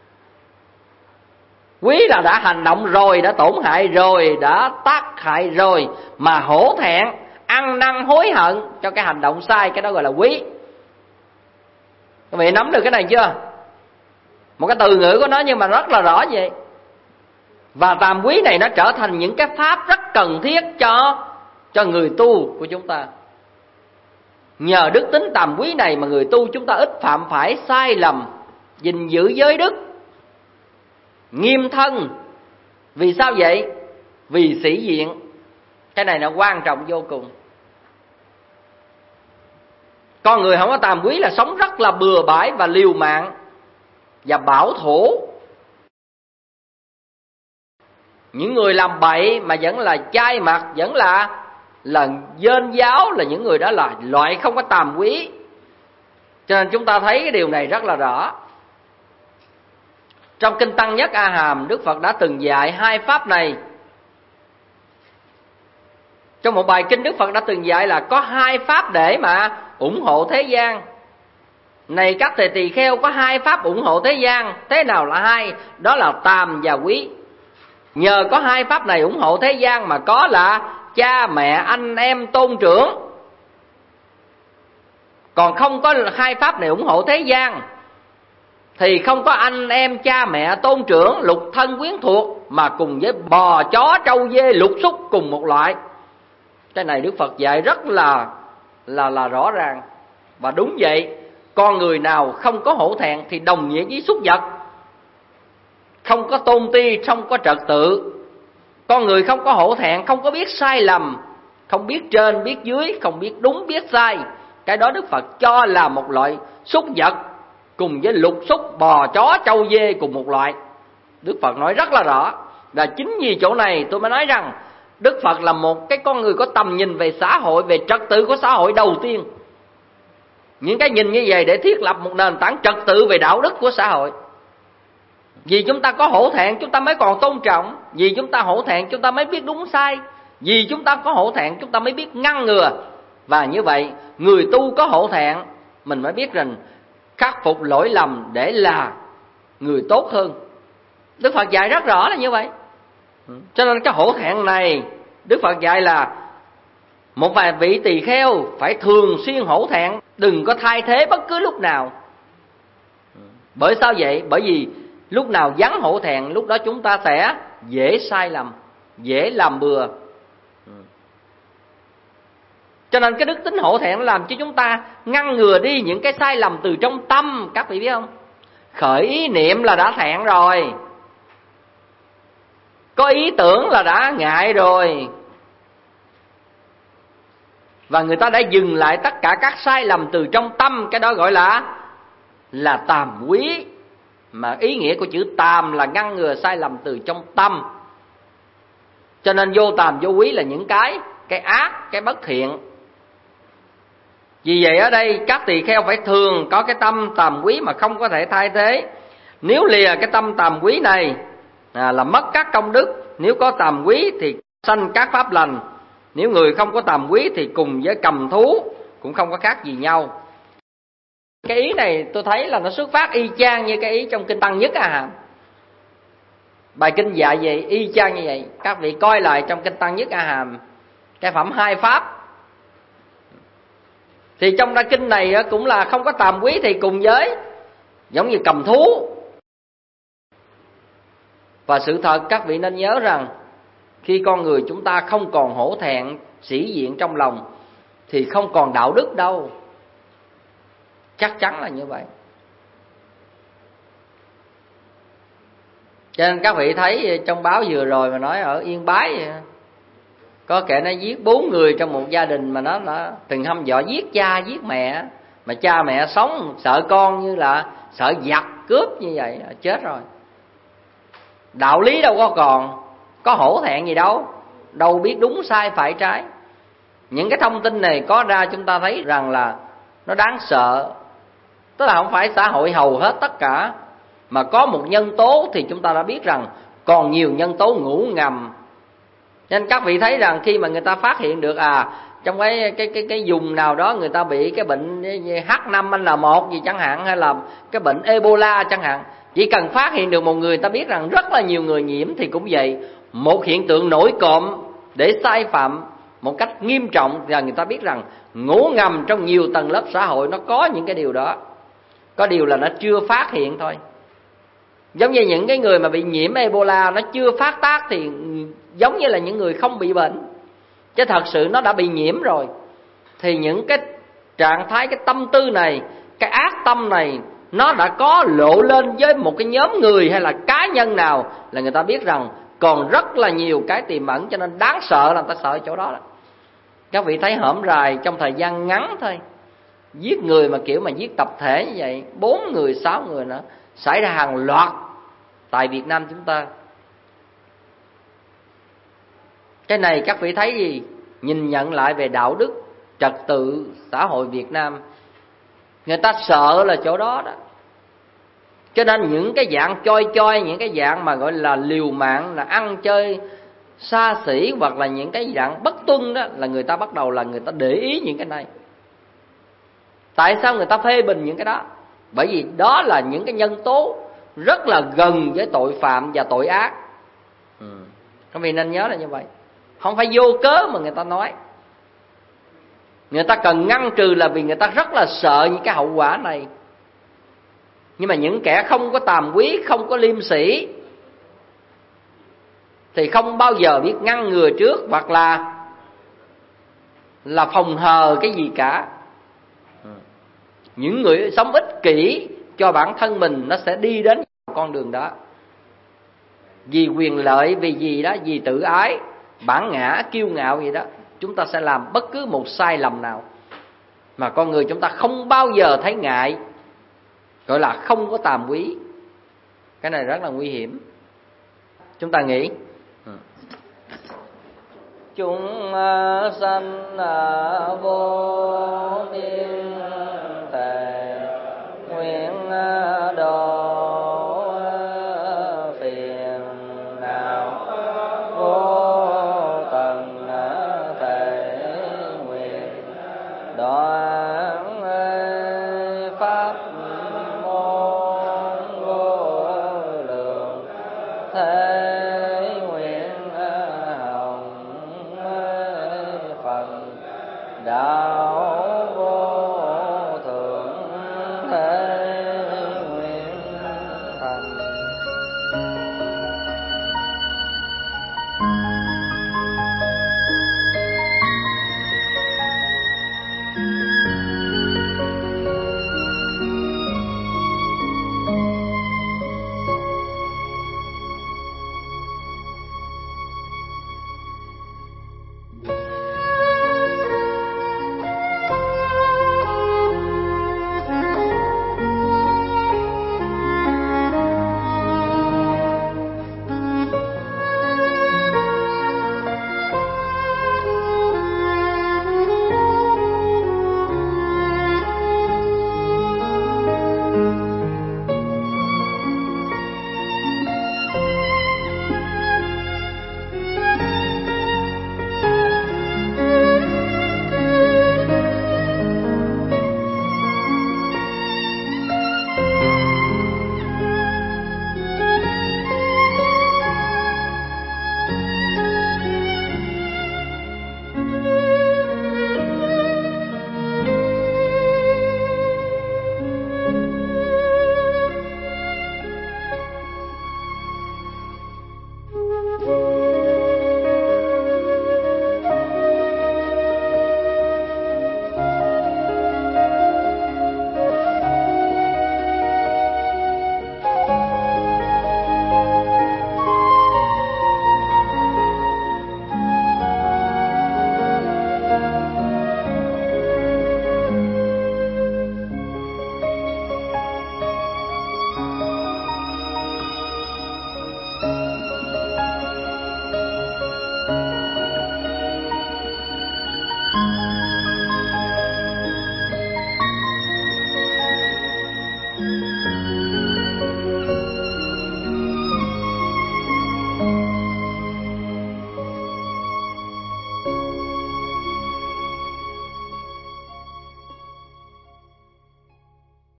Quý là đã hành động rồi, đã tổn hại rồi, đã tác hại rồi mà hổ thẹn, ăn năn hối hận cho cái hành động sai, cái đó gọi là quý. Các vị nắm được cái này chưa? Một cái từ ngữ của nó nhưng mà rất là rõ vậy. Và tàm quý này nó trở thành những cái pháp rất cần thiết cho cho người tu của chúng ta. Nhờ đức tính tàm quý này mà người tu chúng ta ít phạm phải sai lầm, gìn giữ giới đức, nghiêm thân. Vì sao vậy? Vì sĩ diện. Cái này nó quan trọng vô cùng. Con người không có tàm quý là sống rất là bừa bãi và liều mạng và bảo thủ. Những người làm bậy mà vẫn là chai mặt, vẫn là là dên giáo, là những người đó là loại không có tàm quý. Cho nên chúng ta thấy cái điều này rất là rõ. Trong Kinh Tăng Nhất A Hàm, Đức Phật đã từng dạy hai pháp này. Trong một bài kinh, Đức Phật đã từng dạy là có hai pháp để mà ủng hộ thế gian. Này các thầy tỳ kheo, có hai pháp ủng hộ thế gian. Thế nào là hai? Đó là tàm và quý. Nhờ có hai pháp này ủng hộ thế gian mà có là cha mẹ, anh em, tôn trưởng. Còn không có hai pháp này ủng hộ thế gian thì không có anh em, cha mẹ, tôn trưởng, lục thân quyến thuộc, mà cùng với bò, chó, trâu, dê, lục súc cùng một loại. Cái này Đức Phật dạy rất là là là rõ ràng. Và đúng vậy, con người nào không có hổ thẹn thì đồng nghĩa với súc vật, không có tôn ti, không có trật tự. Con người không có hổ thẹn, không có biết sai lầm, không biết trên biết dưới, không biết đúng biết sai, cái đó Đức Phật cho là một loại súc vật, cùng với lục súc, bò, chó, trâu, dê cùng một loại. Đức Phật nói rất là rõ. Và chính vì chỗ này tôi mới nói rằng Đức Phật là một cái con người có tầm nhìn về xã hội, về trật tự của xã hội đầu tiên. Những cái nhìn như vậy để thiết lập một nền tảng trật tự về đạo đức của xã hội. Vì chúng ta có hổ thẹn chúng ta mới còn tôn trọng. Vì chúng ta hổ thẹn chúng ta mới biết đúng sai. Vì chúng ta có hổ thẹn chúng ta mới biết ngăn ngừa. Và như vậy người tu có hổ thẹn, mình mới biết rằng khắc phục lỗi lầm để là người tốt hơn. Đức Phật dạy rất rõ là như vậy. Cho nên cái hổ thẹn này Đức Phật dạy là một vài vị tỳ kheo phải thường xuyên hổ thẹn, đừng có thay thế bất cứ lúc nào. Bởi sao vậy? Bởi vì lúc nào vắng hổ thẹn, lúc đó chúng ta sẽ dễ sai lầm, dễ làm bừa. Cho nên cái đức tính hổ thẹn làm cho chúng ta ngăn ngừa đi những cái sai lầm từ trong tâm. Các vị biết không? Khởi ý niệm là đã thẹn rồi, có ý tưởng là đã ngại rồi. Và người ta đã dừng lại tất cả các sai lầm từ trong tâm. Cái đó gọi là là tàm quý. Mà ý nghĩa của chữ tàm là ngăn ngừa sai lầm từ trong tâm. Cho nên vô tàm vô quý là những cái cái ác, cái bất thiện. Vì vậy ở đây các tỳ kheo phải thường có cái tâm tàm quý mà không có thể thay thế. Nếu lìa cái tâm tàm quý này à, là mất các công đức. Nếu có tàm quý thì sanh các pháp lành. Nếu người không có tàm quý thì cùng với cầm thú cũng không có khác gì nhau. Cái ý này tôi thấy là nó xuất phát y chang như cái ý trong Kinh Tăng Nhất A Hàm. Bài kinh dạy vậy, y chang như vậy. Các vị coi lại trong Kinh Tăng Nhất A Hàm, cái phẩm hai pháp. Thì trong ra kinh này cũng là không có tàm quý thì cùng với giống như cầm thú. Và sự thật các vị nên nhớ rằng khi con người chúng ta không còn hổ thẹn, sĩ diện trong lòng thì không còn đạo đức đâu. Chắc chắn là như vậy. Cho nên các vị thấy trong báo vừa rồi mà nói ở Yên Bái có kẻ nó giết bốn người trong một gia đình, mà nó đã từng hăm dọa giết cha giết mẹ, mà cha mẹ sống sợ con như là sợ giặc cướp như vậy, chết rồi. Đạo lý đâu có còn, có hổ thẹn gì đâu, đâu biết đúng sai phải trái. Những cái thông tin này có ra chúng ta thấy rằng là nó đáng sợ. Tức là không phải xã hội hầu hết tất cả, mà có một nhân tố thì chúng ta đã biết rằng còn nhiều nhân tố ngủ ngầm. Nên các vị thấy rằng khi mà người ta phát hiện được à trong cái cái cái cái vùng nào đó người ta bị cái bệnh H năm N một gì chẳng hạn, hay là cái bệnh Ebola chẳng hạn, chỉ cần phát hiện được một người, ta biết rằng rất là nhiều người nhiễm. Thì cũng vậy, một hiện tượng nổi cộm để sai phạm một cách nghiêm trọng là người ta biết rằng ngủ ngầm trong nhiều tầng lớp xã hội nó có những cái điều đó. Có điều là nó chưa phát hiện thôi. Giống như những cái người mà bị nhiễm Ebola nó chưa phát tác thì giống như là những người không bị bệnh. Chứ thật sự nó đã bị nhiễm rồi thì những cái trạng thái, cái tâm tư này, cái ác tâm này nó đã có lộ lên với một cái nhóm người hay là cá nhân nào là người ta biết rằng còn rất là nhiều cái tiềm ẩn. Cho nên đáng sợ là người ta sợ chỗ đó, đó. Các vị thấy hổm rày trong thời gian ngắn thôi, giết người mà kiểu mà giết tập thể như vậy, bốn người, sáu người nữa, xảy ra hàng loạt tại Việt Nam chúng ta. Cái này các vị thấy gì? Nhìn nhận lại về đạo đức, trật tự xã hội Việt Nam, người ta sợ là chỗ đó đó. Cho nên những cái dạng choi choi, những cái dạng mà gọi là liều mạng, là ăn chơi xa xỉ, hoặc là những cái dạng bất tuân đó, là người ta bắt đầu là người ta để ý những cái này. Tại sao người ta phê bình những cái đó? Bởi vì đó là những cái nhân tố rất là gần với tội phạm và tội ác. ừ. Các vị nên nhớ là như vậy. Không phải vô cớ mà người ta nói. Người ta cần ngăn trừ là vì người ta rất là sợ những cái hậu quả này. Nhưng mà những kẻ không có tàm quý, không có liêm sĩ thì không bao giờ biết ngăn ngừa trước, hoặc là là phòng hờ cái gì cả. Những người sống ích kỷ cho bản thân mình, nó sẽ đi đến con đường đó. Vì quyền lợi, vì gì đó, vì tự ái, bản ngã, kiêu ngạo gì đó, chúng ta sẽ làm bất cứ một sai lầm nào mà con người chúng ta không bao giờ thấy ngại, gọi là không có tàm quý. Cái này rất là nguy hiểm. Chúng ta nghĩ chúng sanh vô biên thể nguyện độ phiền não vô tận thể nguyện đoạn pháp môn vô lượng thế